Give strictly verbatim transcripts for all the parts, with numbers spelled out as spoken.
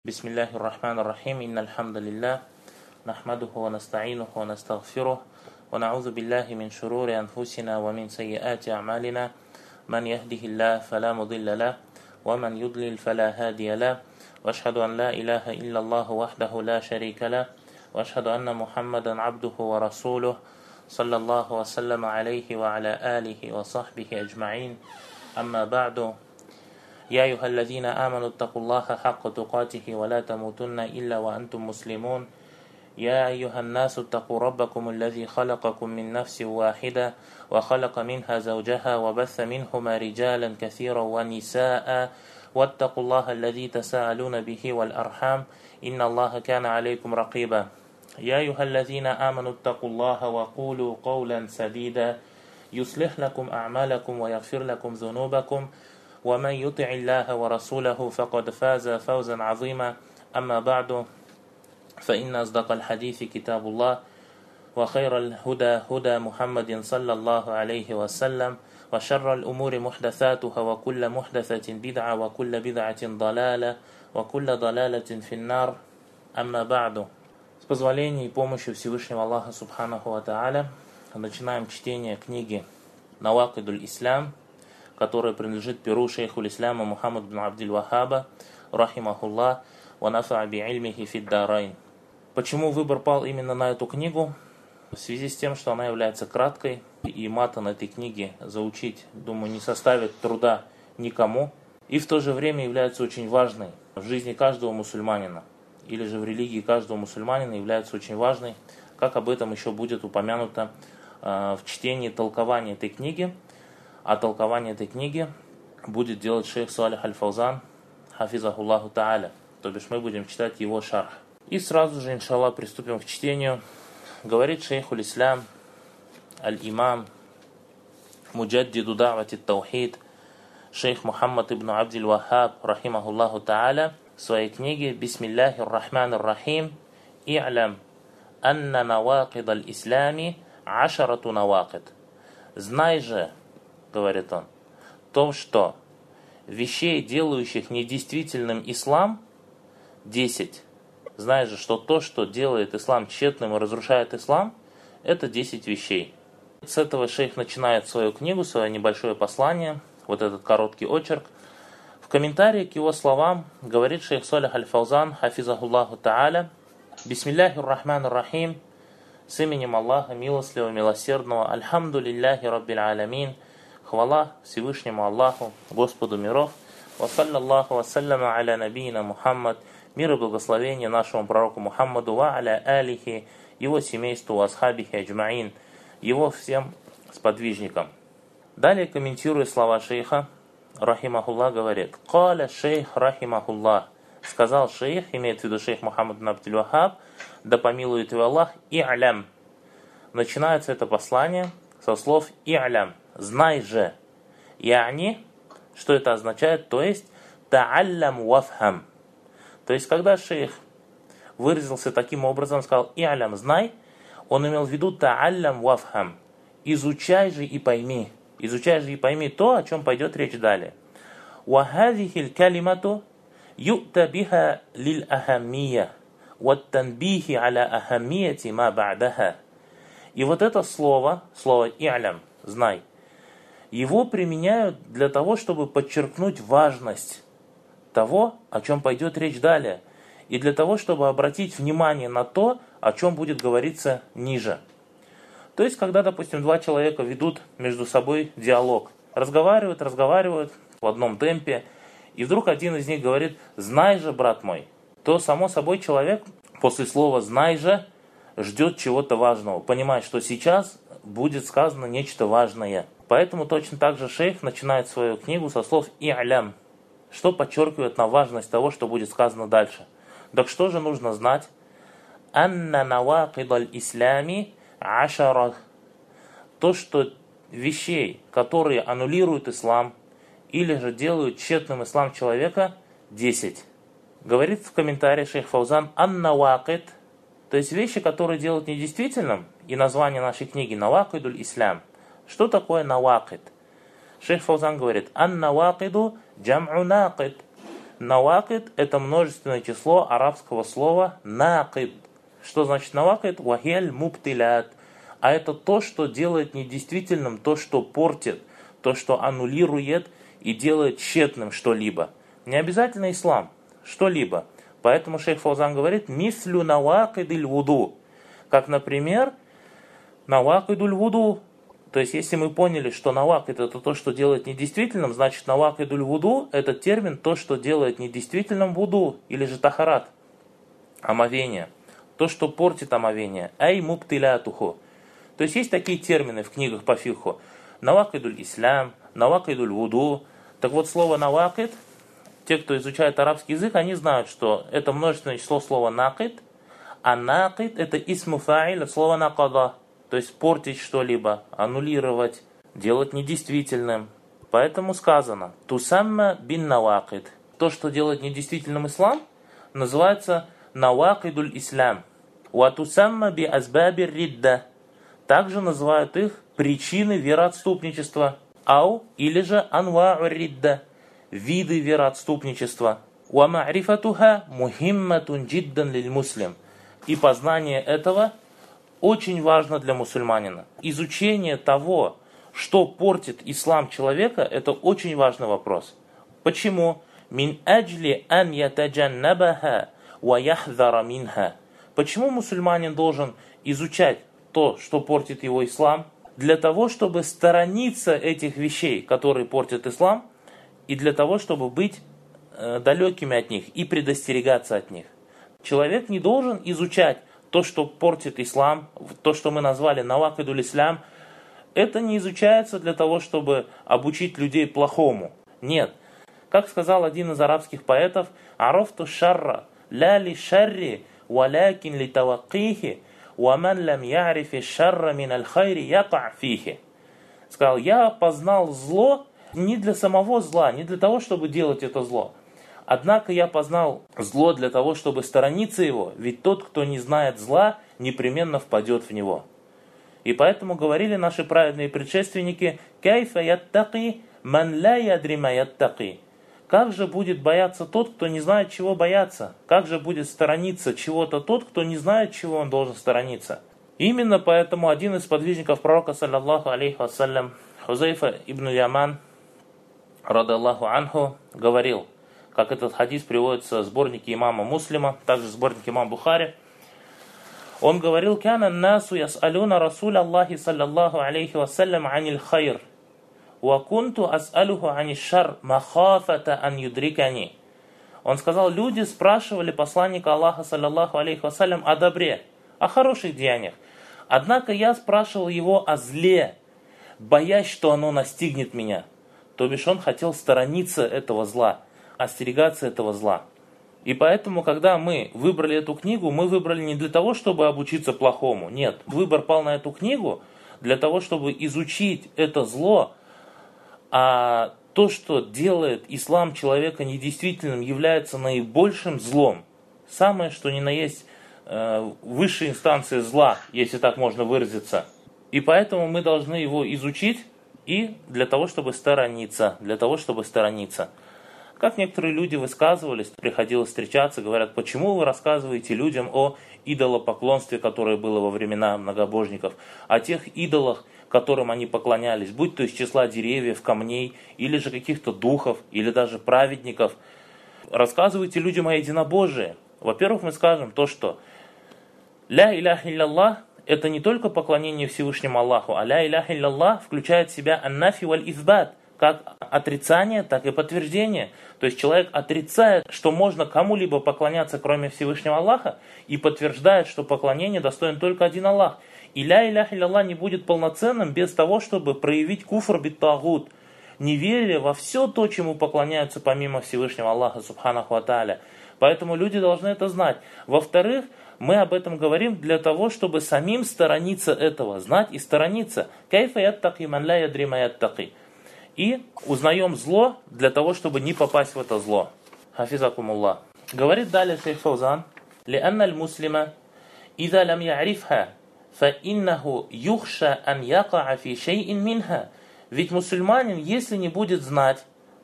بسم الله الرحمن الرحيم إن الحمد لله نحمده ونستعينه ونستغفره ونعوذ بالله من شرور أنفسنا ومن سيئات أعمالنا من يهده الله فلا مضل له ومن يضلل فلا هادي له وأشهد أن لا إله إلا الله وحده لا شريك له وأشهد أن محمدا عبده ورسوله صلى الله وسلم عليه وعلى آله وصحبه أجمعين أما بعد يا أيها الذين آمنوا اتقوا الله حق تقاته ولا تموتن إلا وأنتم مسلمون يا أيها الناس اتقوا ربكم الذي خلقكم من نفس واحدة وخلق منها زوجها وبث منهما رجالا كثيرا ونساء واتقوا الله الذي تساءلون به والأرحام إن الله كان عليكم رقيبا يا أيها الذين آمنوا اتقوا الله وقولوا قولا سديدا يصلح لكم أعمالكم ويغفر لكم ذنوبكم ومن يطع الله ورسوله فقد فاز فوزا عظيما أما بعد فإن أصدق الحديث كتاب الله وخير الهدى هدى محمد صلى الله عليه وسلم وشر الأمور محدثاتها وكل محدثة بدعة وكل بدعة ضلالة وكل ضلالة في النار أما بعد. С позволения и помощью Всевышнего Аллаха Субханаху ва Тааля начинаем чтение книги Навакидуль Ислам, которая принадлежит перу шейху ислама Мухаммад бин Абдиль Вахаба, рахимахуллах, ва нафа би ильмихи фид дарайн. Почему выбор пал именно на эту книгу? В связи с тем, что она является краткой, и матан этой книги заучить, думаю, не составит труда никому, и в то же время является очень важной в жизни каждого мусульманина, или же в религии каждого мусульманина является очень важной, как об этом еще будет упомянуто э, в чтении толкования этой книги. А толкование этой книги будет делать шейх Салих аль-Фаузан, хафизахуллаху та'аля, то бишь мы будем читать его шарх. И сразу же, иншаллах, приступим к чтению. Говорит шейхуль ислам, аль-имам, муджаддиду да'вати таухид, шейх Мухаммад ибн Абдиль Вахаб, рахимахуллаху та'аля, в своей книге «Бисмиллахир рахманир рахим» «И'лям анна навакид аль-ислами ашарату навакид». Знай же, говорит он, то, что вещей, делающих недействительным ислам, десять. Знаешь же, что то, что делает ислам тщетным и разрушает ислам, это десять вещей. С этого шейх начинает свою книгу, свое небольшое послание, вот этот короткий очерк. В комментарии к его словам говорит шейх Салих аль-Фаузан, хафизахуллаху та'аля, «Бисмиллахир рахманир рахим», с именем Аллаха, милостливого, милосердного, альхамду лилляхи раббиль аламин, хвала Всевышнему Аллаху, Господу миров, ва саллаллаху ва салляма аля набийна Мухаммад, мир и благословение нашему пророку Мухаммаду, ва аля алихи, его семейству, ва асхабихи аджмаин, его всем сподвижникам. Далее, комментируя слова шейха, рахимахуллах, говорит, «Каля шейх рахимахуллах», сказал шейх, имеет в виду шейх Мухаммад бин Абдиль Вахаб, да помилует его Аллах, «И'лям». Начинается это послание со слов «И'лям», «знай же». «Я'ни», что это означает, то есть «та'аллям вафхам». То есть, когда шейх выразился таким образом, сказал «И'лям», «знай», он имел в виду «та'аллям вафхам», «изучай же и пойми», «изучай же и пойми» то, о чем пойдет речь далее. «Вахадихиль калимату ю'та биха лиль ахаммия, ваттанбихи аля ахаммияти ма ба'даха». И вот это слово, слово «и'лям», «знай», его применяют для того, чтобы подчеркнуть важность того, о чем пойдет речь далее, и для того, чтобы обратить внимание на то, о чем будет говориться ниже. То есть, когда, допустим, два человека ведут между собой диалог, разговаривают, разговаривают в одном темпе, и вдруг один из них говорит «знай же, брат мой», то, само собой, человек после слова «знай же» ждет чего-то важного, понимает, что сейчас будет сказано нечто важное. Поэтому точно так же шейх начинает свою книгу со слов «И'лям», что подчеркивает на важность того, что будет сказано дальше. Так что же нужно знать? «Анна навакид аль-ислями ашарах». То, что вещей, которые аннулируют ислам, или же делают тщетным ислам человека, десять. Говорит в комментарии шейх Фаузан «Ан-навакид», то есть вещи, которые делают недействительным, и название нашей книги «Навакидуль Ислам». Что такое навакид? Шейх Фаузан говорит «Ан-навакиду джам'у накид». Навакид – это множественное число арабского слова накид. Что значит навакид? Вахель мубтилят. А это то, что делает недействительным, то, что портит, то, что аннулирует и делает тщетным что-либо. Не обязательно ислам, что-либо. Поэтому шейх Фаузан говорит «мислю навакидиль вуду». Как, например, навакидуль вуду. То есть, если мы поняли, что навакид это то, что делает недействительным, значит навакидуль вуду это термин, то, что делает недействительным вуду, или же тахарат, омовение. То, что портит омовение. Ай мубтилятуху. То есть, есть такие термины в книгах по фикху. Навакидуль ислам, навакидуль вуду. Так вот, слово навакид, те, кто изучает арабский язык, они знают, что это множественное число слова накид, а накид это исму фа'иль от слова накада. То есть портить что-либо, аннулировать, делать недействительным. Поэтому сказано «Тусамма бин навакид». То, что делает недействительным ислам, называется «навакидуль ислам». «Ва тусамма би азбаби ридда». Также называют их причины вероотступничества. «Ау» или же «анва'у ридда». Виды вероотступничества. «Ва ма'рифатуха мухимматун джиддан лиль муслим». И познание этого очень важно для мусульманина. Изучение того, что портит ислам человека, это очень важный вопрос. Почему? Мин аджли ан ятаджаннабаха ва яхдара минха. Почему мусульманин должен изучать то, что портит его ислам, для того, чтобы сторониться этих вещей, которые портят ислам, и для того, чтобы быть э, далекими от них и предостерегаться от них. Человек не должен изучать то, что портит ислам, то, что мы назвали навакидуль ислам, это не изучается для того, чтобы обучить людей плохому. Нет. Как сказал один из арабских поэтов, «Арафту шарра, ля ли шарри, валякин ли тавакихи, ваман лам ярифи шарра мин аль-хайри яка' фихи». Сказал, я познал зло не для самого зла, не для того, чтобы делать это зло. Однако я познал зло для того, чтобы сторониться его, ведь тот, кто не знает зла, непременно впадет в него. И поэтому говорили наши праведные предшественники, «Кайфа яттаки ман ла ядри ма яттаки». Как же будет бояться тот, кто не знает, чего бояться? Как же будет сторониться чего-то тот, кто не знает, чего он должен сторониться? Именно поэтому один из подвижников пророка, саллаллаху алейхи вассалям, Хузайфа ибн Яман, рады Аллаху анху, говорил, как этот хадис приводится в сборнике имама Муслима, также в сборнике имама Бухари. Он говорил, «Кяна насу яс'алюна Расуля Аллахи саллаллаху алейхи вассалям аниль хайр, ва кунту ас'алюху аниль шар махафата ан юдрикани». Он сказал, люди спрашивали посланника Аллаха саллаллаху алейхи вассалям о добре, о хороших деяниях. Однако я спрашивал его о зле, боясь, что оно настигнет меня. То бишь он хотел сторониться этого зла, остерегаться этого зла. И поэтому, когда мы выбрали эту книгу, мы выбрали не для того, чтобы обучиться плохому. Нет, выбор пал на эту книгу для того, чтобы изучить это зло, а то, что делает ислам человека недействительным, является наибольшим злом. Самое, что ни на есть, э, высшая инстанция зла, если так можно выразиться. И поэтому мы должны его изучить и для того, чтобы сторониться, для того, чтобы сторониться. Как некоторые люди высказывались, приходилось встречаться, говорят, почему вы рассказываете людям о идолопоклонстве, которое было во времена многобожников, о тех идолах, которым они поклонялись, будь то из числа деревьев, камней, или же каких-то духов, или даже праведников. Рассказывайте людям о единобожии. Во-первых, мы скажем то, что «Ля иляха илляллах» – это не только поклонение Всевышнему Аллаху, а «Ля иляха илляллах» включает в себя «аннафи валь избат», как отрицание, так и подтверждение. То есть человек отрицает, что можно кому-либо поклоняться, кроме Всевышнего Аллаха, и подтверждает, что поклонение достоин только один Аллах. И ля иляха илляллах не будет полноценным без того, чтобы проявить куфр бит-тагут, неверие во все то, чему поклоняются помимо Всевышнего Аллаха, субханаху ва тааля. Поэтому люди должны это знать. Во-вторых, мы об этом говорим для того, чтобы самим сторониться этого, знать и сторониться. Кайфа яттаки ман ла ядри ма яттаки. И узнаем зло для того, чтобы не попасть в это зло. Хафизакумуллах. Говорит далее шейх Фаузан, «Лианна аль-муслима, иза лам я'рифха, фа иннаху юхша ан якаа фи шейин минха». Ведь мусульманин, если не будет знать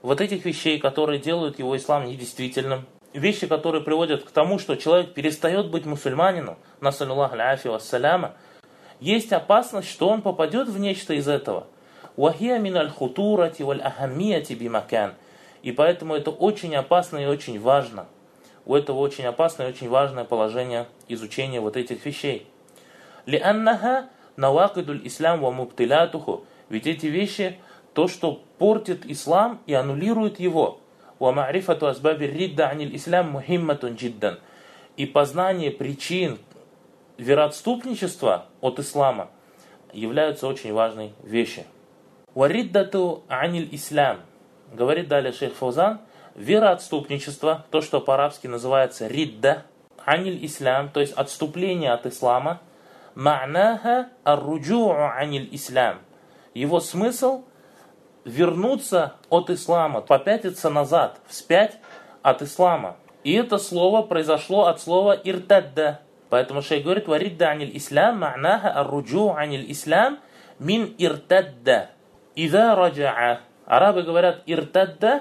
вот этих вещей, которые делают его ислам недействительным, вещи, которые приводят к тому, что человек перестает быть мусульманином, насаллюллаху аляфи вассаляма, есть опасность, что он попадет в нечто из этого. وَهِيَ مِنَ الْخُطُورَةِ وَالْأَهَمِّيَةِ بِمَكَانٍ. И поэтому это очень опасно и очень важно. У этого очень опасное и очень важное положение изучения вот этих вещей. لِأَنَّهَا نَوَاقِدُ الْإِسْلَامُ وَمُبْتِلَاتُهُ. Ведь эти вещи, то, что портит ислам и аннулирует его. وَمَعْرِفَةُ أَسْبَابِ الرِّدَّةِ عَنِ الْإِسْلَامِ مُهِمَّةٌ جِدًّا. И познание причин вероотступничества от ислама являются очень важной вещью. وَرِدَّةُ عَنِ الْإِسْلَامِ. Говорит далее шейх Фаузан, вероотступничество, то, что по-арабски называется ридда, аниль ислам, то есть отступление от ислама, ма'наха ар-руджу'у аниль ислам. Его смысл вернуться от ислама, попятиться назад, вспять от ислама. И это слово произошло от слова иртадда. Поэтому шейх говорит, варидда аниль ислам, ма'наха ар-руджу'у аниль ислам мин иртадда. Иза раджа'a. Арабы говорят иртадда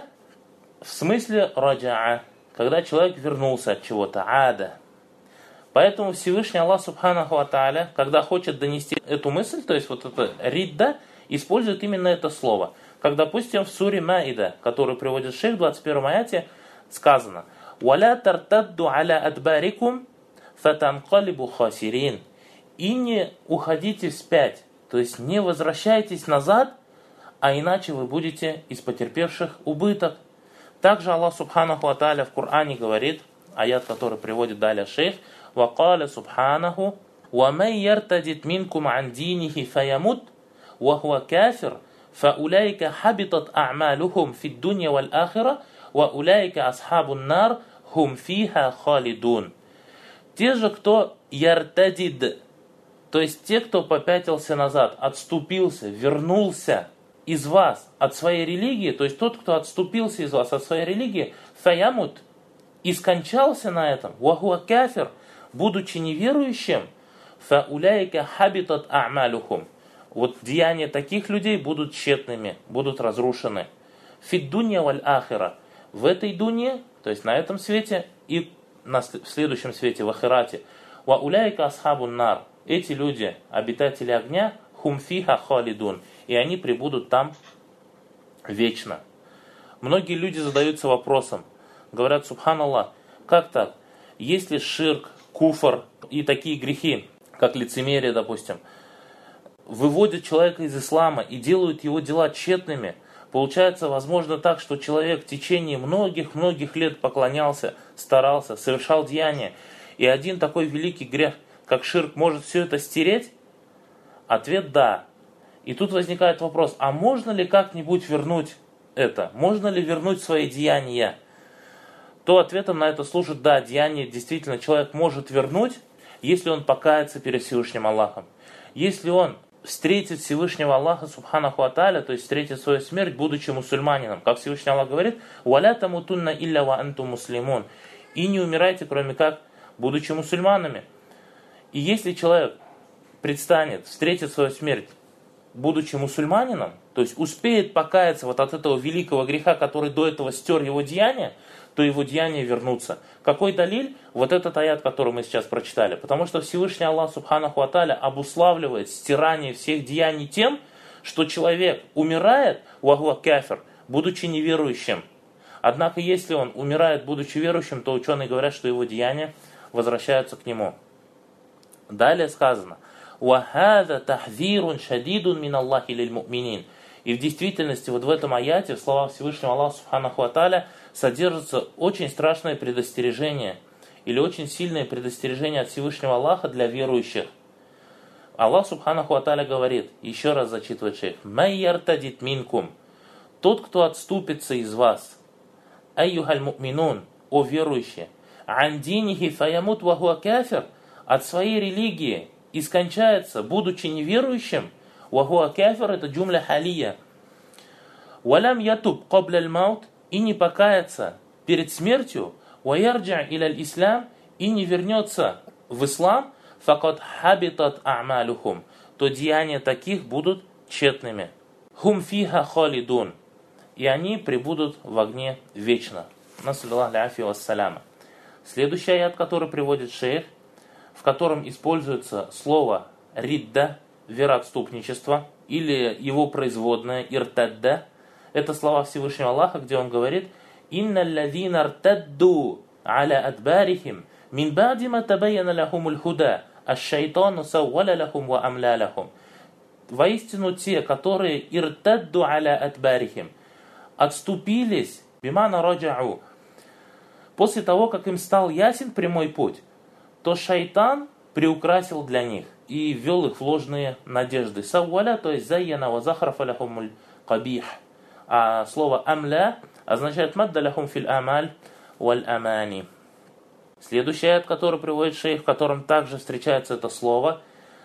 в смысле раджа'a, когда человек вернулся от чего-то, ада. Поэтому Всевышний Аллах Субханаху ва Тааля, когда хочет донести эту мысль, то есть вот это ридда, использует именно это слово. Как, допустим, в суре Маида, которую приводит шейх в двадцать первом аяте, сказано «Валя тартадду аля адбарикум фатанкалибу хасирин». И не уходите вспять, то есть не возвращайтесь назад, а иначе вы будете из потерпевших убыток. Также Аллах Субханаху ва Тааля в Коране говорит, аят, который приводит далее шейх, وَقَالَ سُبْحَانَهُ وَمَنْ يَرْتَدِدْ مِنْكُمْ عَنْ دِينِهِ فَيَمُتْ وَهُوَ كَافِرٌ فَأُولَئِكَ حَبِطَتْ أَعْمَالُهُمْ فِي الدُّنْيَا وَالْآخِرَةِ وَأُولَئِكَ أَصْحَابُ النَّارِ هُمْ فِيهَا خَالِدُونَ. Те же, кто яртадид, то есть те, кто попятился назад, отступился, вернулся из вас от своей религии, то есть тот, кто отступился из вас от своей религии, фаямут, и скончался на этом, вахуа кафир, будучи неверующим, фауляйка хабитат а'малюхум. Вот деяния таких людей будут тщетными, будут разрушены. Фиддунья валь ахира. В этой дуне, то есть на этом свете и на, в следующем свете, в ахирате. Вауляйка асхабун нар. Эти люди, обитатели огня, хум фиха халидун. И они пребудут там вечно. Многие люди задаются вопросом, говорят, субханаллах, как так? Если ширк, куфр и такие грехи, как лицемерие, допустим, выводят человека из ислама и делают его дела тщетными, получается, возможно так, что человек в течение многих-многих лет поклонялся, старался, совершал деяния, и один такой великий грех, как ширк, может все это стереть? Ответ – да. И тут возникает вопрос, а можно ли как-нибудь вернуть это? Можно ли вернуть свои деяния? То ответом на это служит, да, деяние действительно человек может вернуть, если он покается перед Всевышним Аллахом. Если он встретит Всевышнего Аллаха, Субханаху ва Тааля, то есть встретит свою смерть, будучи мусульманином. Как Всевышний Аллах говорит, «Валя тамутунна илля ва антум муслимун». И не умирайте, кроме как, будучи мусульманами. И если человек предстанет, встретит свою смерть, будучи мусульманином, то есть успеет покаяться вот от этого великого греха, который до этого стер его деяния, то его деяния вернутся. Какой далиль? Вот этот аят, который мы сейчас прочитали. Потому что Всевышний Аллах Субханаху ва Тааля обуславливает стирание всех деяний тем, что человек умирает, вахуа кафир, будучи неверующим. Однако, если он умирает, будучи верующим, то ученые говорят, что его деяния возвращаются к нему. Далее сказано, وَهَذَا تَحْذِيرٌ شَدِيدٌ مِنَ اللَّهِ لِلْمُؤْمِنِينَ. И в действительности, вот в этом аяте, в словах Всевышнего Аллаха Субханаху ва Тааля, содержится очень страшное предостережение, или очень сильное предостережение от Всевышнего Аллаха для верующих. Аллах Субханаху ва Тааля говорит, еще раз зачитывает шейх, «Май яртадит минкум». Тот, кто отступится из вас, «Айюхаль му'минун», о верующие, «Ан динихи фаямут ва хуа кафир», от своей религии, и скончается, будучи неверующим, «Вахуа кафир» это джумля халия. «Валям ятуб кабляль маут», и не покается перед смертью, «Ваярджа иляль ислам», и не вернется в ислам, «Факад хабитат а'малюхум», то деяния таких будут тщетными. «Хум фиха халидун», и они пребудут в огне вечно. Насаллиллаху аляфи вассаляма. Следующий аят, который приводит шейх, в котором используется слово ридда, вероотступничество, или его производное иртадда. Это слова Всевышнего Аллаха, где он говорит: «Инна аллазина ртадду аля адбарихим мин ба'ди ма табайяна лахумуль худа, аш-шайтану савваля лахум ва амля лахум». Воистину те, которые иртадду аля адбарихим, отступились, бимана раджау, после того, как им стал ясен прямой путь, то шайтан приукрасил для них и ввел их в ложные надежды. Савваля, то есть зайяна ва захрафа лахумуль кабих. А слово амля означает мадда лахум фил амаль валь амани. Следующий аят, который приводит шейх, в котором также встречается это слово,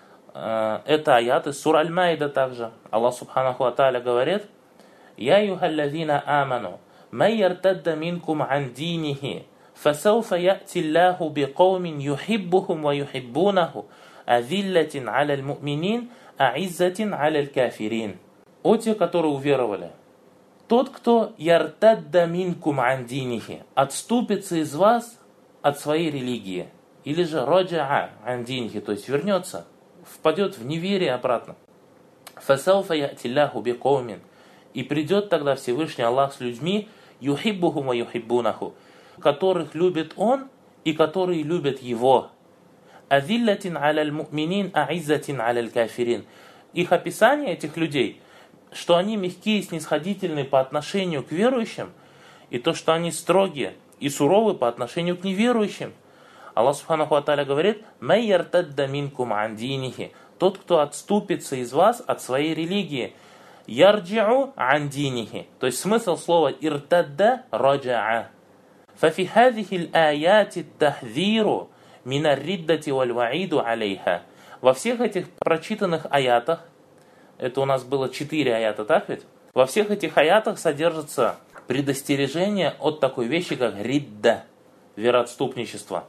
это аят из сура Аль-Маида также. Аллах субханаху ва тааля говорит: «Я юхаллазина аману, май яртадда минкум ан динихи, фасауфа я'ти Аллаху биқаумин юхиббухум ва юхиббунаху, азиллатин аля муминин, а'иззатин аля кафирин». О те, которые уверовали, тот, кто яртадда минкум ан динихи, отступится из вас от своей религии, или же раджа'a ан динихи, то есть вернется, впадет в неверие обратно. Фасауфа я'ти Аллаху биқаумин, и придет тогда Всевышний Аллах с людьми, юхиббухум ва юхиббунаху, которых любит Он и которые любят Его. Азиллатин аля муминин, а'иззатин аля кафирин. Их описание этих людей, что они мягкие и снисходительные по отношению к верующим, и то, что они строгие и суровы по отношению к неверующим. Аллах субханаху ва тааля говорит: «Май яртадда минкум ан динихи», тот, кто отступится из вас от своей религии. Ярджи'у ан динихи, то есть смысл слова иртадда раджа'a. Фафи хазихи аяти тахзиру мина риддати валь ваиду алейха. Во всех этих прочитанных аятах, это у нас было четыре аята, так ведь? Во всех этих аятах содержится предостережение от такой вещи, как ридда, вероотступничество,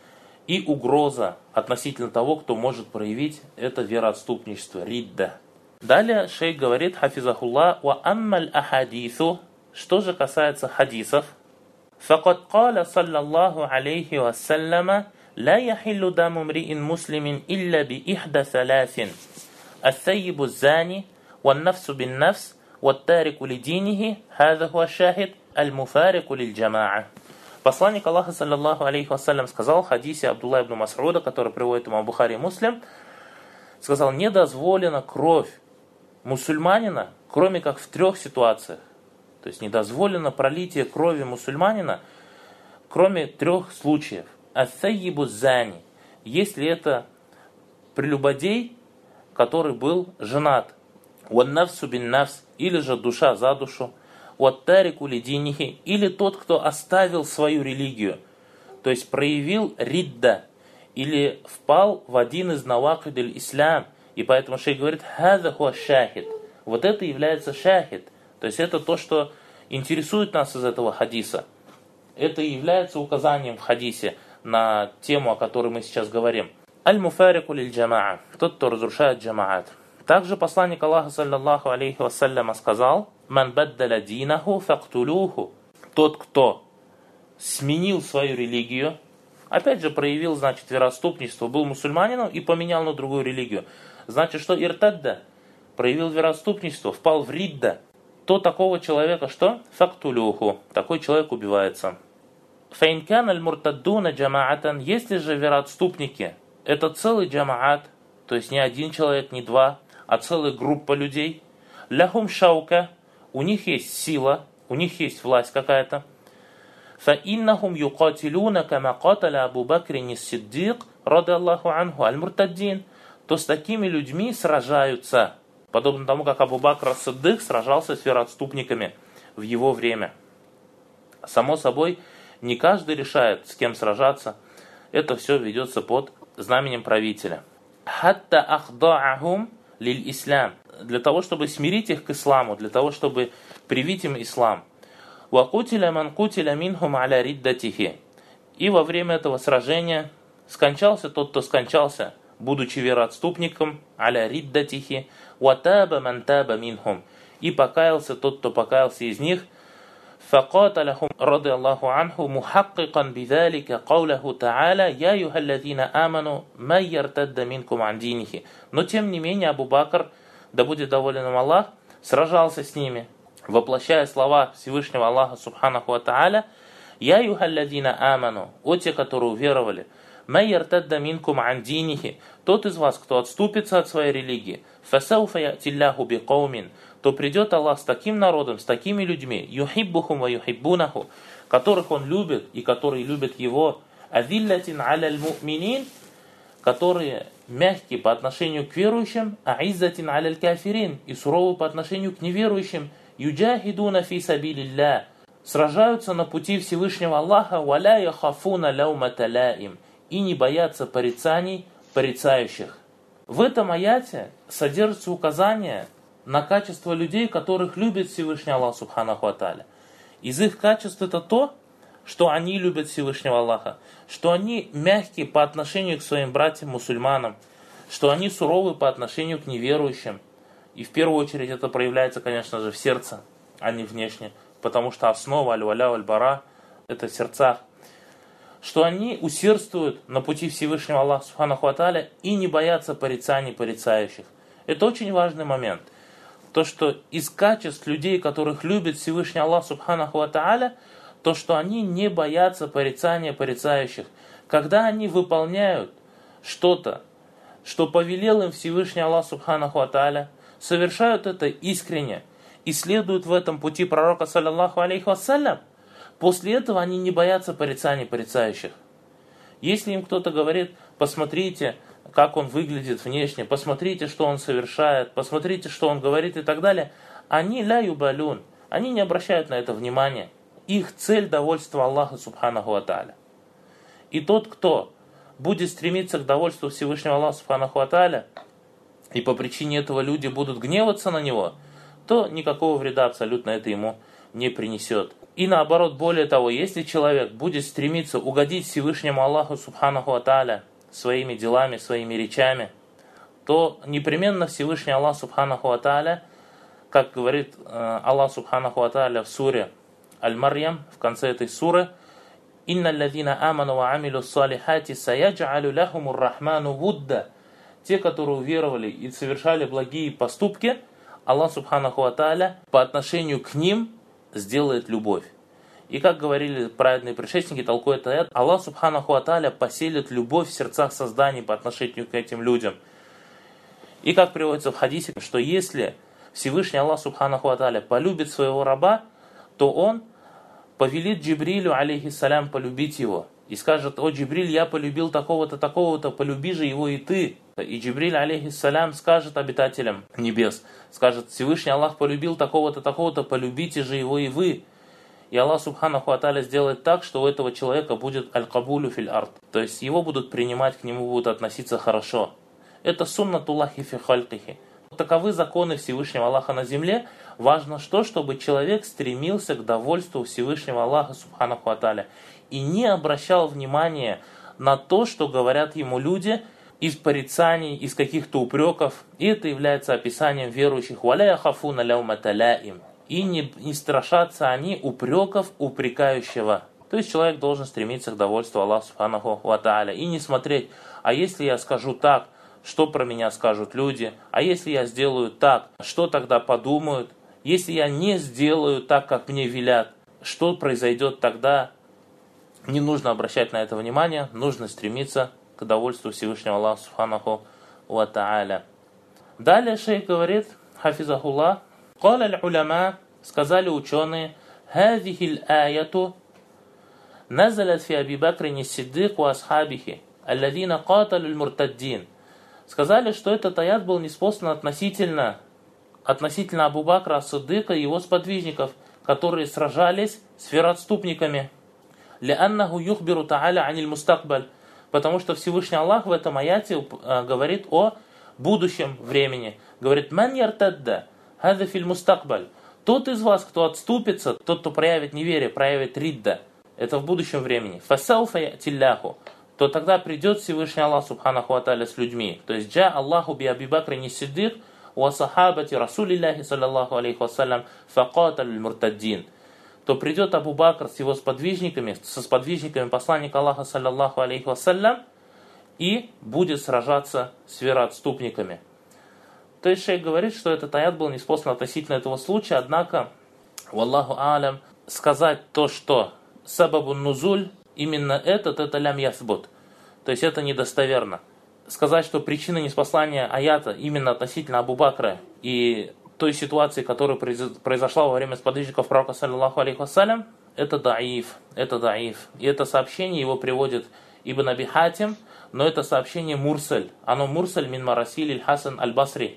и угроза относительно того, кто может проявить это вероотступничество, ридда. Далее шейх говорит, хафизахуллах: «Ва аммаль ахадису», что же касается хадисов, «Факад каля саллаллаху алейхи вассаляма, ла яхиллу даму мриин муслимин илля би ихда саласин, ас-саййибу зани, ван нафсу бин нафс, ваттарику ли динихи, хаза хуа шахид, аль-муфарику лиль джамаа». Посланник Аллаха саллаллаху алейхи вассалям сказал в хадисе Абдулла ибн Мас'уда, который приводит имам Бухари и Муслим, сказал: «Не дозволена кровь мусульманина, кроме как в трех ситуациях». То есть недозволено пролитие крови мусульманина, кроме трех случаев. Ас-саййибу зани, если это прелюбодей, который был женат. Ван нафсу бин нафс, или же душа за душу. Ваттарику ли динихи, или тот, кто оставил свою религию, то есть проявил ридда, или впал в один из навакидиль ислам. И поэтому шейх говорит: «Хаза хуа шахид». Вот это является шахид. То есть это то, что интересует нас из этого хадиса. Это является указанием в хадисе на тему, о которой мы сейчас говорим. Аль-муфарику лиль джамаа. Тот, кто разрушает джамаат. Также посланник Аллаха саллаллаху алейхи вассаляма сказал: «Ман баддаля динаху фактулюху». Тот, кто сменил свою религию, опять же проявил, значит, вероотступничество, был мусульманином и поменял на другую религию. Значит, что иртадда, проявил вероотступничество, впал в ридда, то такого человека что? Фактулюху. Такой человек убивается. Фаинкан аль-муртаддуна джамаатан, если же вероотступники, это целый джамаат, то есть не один человек, не два, а целая группа людей. Ляхум шаука, у них есть сила, у них есть власть какая-то. فإنهم يقاتلون كما قاتل أبو بكر الصديق رضي الله عنه المرتدين, то с такими людьми сражаются, подобно тому, как Абу Бакр ас-Сиддик сражался с вероотступниками в его время. Само собой, не каждый решает, с кем сражаться. Это все ведется под знаменем правителя. «Хатта ахда'ахум лиль ислам», для того, чтобы смирить их к исламу, для того, чтобы привить им ислам. «Вакутиля ман кутиля минхум аля риддатихи». И во время этого сражения скончался тот, кто скончался, будучи вероотступником, аля риддатихи, ватаба ман таба минхум. и покаялся тот, кто покаялся из них. فقاتلهم رضي الله عنه محققا بذلك قوله تعالى يا أيها الذين آمنوا من يرتد منكم عن دينه. Но тем не менее Абу Бакр, да будет доволен им Аллах, сражался с ними, воплощая слова Всевышнего Аллаха Субханаху ва Тааля: «Я юхалладина аману», о те, которые уверовали, «Май яртадда минкум ан динихи», тот из вас, кто отступится от своей религии, «Фасауфа я'тилляху биқаумин», то придет Аллах с таким народом, с такими людьми, «Юхиббухум ва юхиббунаху», которых Он любит и которые любят Его, «Адиллатин аляль му'минин», которые мягкие по отношению к верующим, «А'иззатин аляль кафирин», и суровы по отношению к неверующим, «Юджахидуна фи сабилилля», сражаются на пути Всевышнего Аллаха, «Валя яхафуна лаумата лаим», и не боятся порицаний порицающих. В этом аяте содержится указание на качество людей, которых любит Всевышний Аллах Субханаху ва Тааля. Из их качеств это то, что они любят Всевышнего Аллаха, что они мягкие по отношению к своим братьям-мусульманам, что они суровы по отношению к неверующим. И в первую очередь это проявляется, конечно же, в сердце, а не внешне, потому что основа аль-валя валь-бара – это в сердцах. Что они усердствуют на пути Всевышнего Аллаха Субханаху ва Тааля и не боятся порицаний порицающих. Это очень важный момент. То, что из качеств людей, которых любит Всевышний Аллах Субханаху ва Тааля, то, что они не боятся порицания порицающих. Когда они выполняют что-то, что повелел им Всевышний Аллах Субханаху ва Тааля, совершают это искренне и следуют в этом пути пророка, саллаллаху алейхи вассалям, после этого они не боятся порицаний порицающих. Если им кто-то говорит: посмотрите, как он выглядит внешне, посмотрите, что он совершает, посмотрите, что он говорит и так далее, они ля юбалюн, они не обращают на это внимания. Их цель — довольство Аллаха Субханаху ва Тааля. И тот, кто будет стремиться к довольству Всевышнего Аллаха Субханаху ва Тааля, и по причине этого люди будут гневаться на него, то никакого вреда абсолютно это ему не принесет. И наоборот, более того, если человек будет стремиться угодить Всевышнему Аллаху Субханаху ва Тааля своими делами, своими речами, то непременно Всевышний Аллах Субханаху ва Тааля, как говорит э, Аллах Субханаху ва Тааля в суре Аль-Марьям, в конце этой суры: «Инна аллазина аману ва амилу ссалихати саяджалю лахумур рахману вудда». Те, которые уверовали и совершали благие поступки, Аллах Субханаху ва Тааля по отношению к ним сделает любовь. И как говорили праведные предшественники, толкуя этот аят, Аллах Субханаху ва Тааля поселит любовь в сердцах созданий по отношению к этим людям. И как приводится в хадисе, что если Всевышний Аллах Субханаху ва Тааля полюбит своего раба, то он повелит Джибрилю, алейхиссалям, полюбить его. И скажет: «О, Джибриль, я полюбил такого-то, такого-то, полюби же его и ты». И Джибриль, алейхиссалям, скажет обитателям небес, скажет: «Всевышний Аллах полюбил такого-то, такого-то, полюбите же его и вы». И Аллах Субханаху ва Тааля сделает так, что у этого человека будет аль-кабулю фил ард, то есть его будут принимать, к нему будут относиться хорошо. Это суннатуллахи фи халькихи. Таковы законы Всевышнего Аллаха на земле. Важно что, чтобы человек стремился к довольству Всевышнего Аллаха Субханаху ва Тааля и не обращал внимания на то, что говорят ему люди из порицаний, из каких-то упреков. И это является описанием верующих. «Валя яхафуна лаумата лаим». И не, не страшатся они упреков упрекающего. То есть человек должен стремиться к довольству Аллаха Субханаху ва Тааля и не смотреть: а если я скажу так, что про меня скажут люди? А если я сделаю так, что тогда подумают? Если я не сделаю так, как мне велят, что произойдет тогда? Не нужно обращать на это внимание, нужно стремиться к довольству Всевышнего Аллаха Субханаху ва Тааля. Далее шейх говорит, хафизахуллах: «Каля аль-уляма», сказали ученые, «Хазихи аль-аяту назалят фи Аби Бакрин ас-Сиддик ва асхабихи, алладина каталю аль-муртаддин». Сказали, что этот аят был ниспослан относительно, относительно Абу Бакра ас-Сиддика и его сподвижников, которые сражались с вероотступниками. «Лианнаху юхбиру та'аля аниль мустакбаль», потому что Всевышний Аллах в этом аяте говорит о будущем времени. Говорит: «Ман яртадда хаза фил мустакбаль». Тот из вас, кто отступится, тот, кто проявит неверие, проявит ридда, это в будущем времени. «Фасауфа я'тилляху», то тогда придет Всевышний Аллах Субханаху ва Тааля с людьми. То есть «Джа Аллаху би Аби Бакрин ас-Сиддик ва сахабати Расулиллахи саллаллаху алейхи вассалям факаталь муртаддин, то придет Абу Бакр с его сподвижниками, со сподвижниками посланника Аллаха саллаллаху алейхи вассалям и будет сражаться с вероотступниками. То есть шейх говорит, что этот аят был ниспослан относительно этого случая, однако, валлаху алям, сказать то, что сабабун нузуль, именно этот, это лям ясбут. То есть это недостоверно. Сказать, что причина ниспослания аята именно относительно Абу Бакра и той ситуации, которая произошла во время сподвижников пророка саллаллаху алейхи вассалям, это даиф, это даиф. И это сообщение его приводит Ибн Аби Хатим, но это сообщение мурсаль. Оно мурсаль мин марасиль Хасан аль-Басри.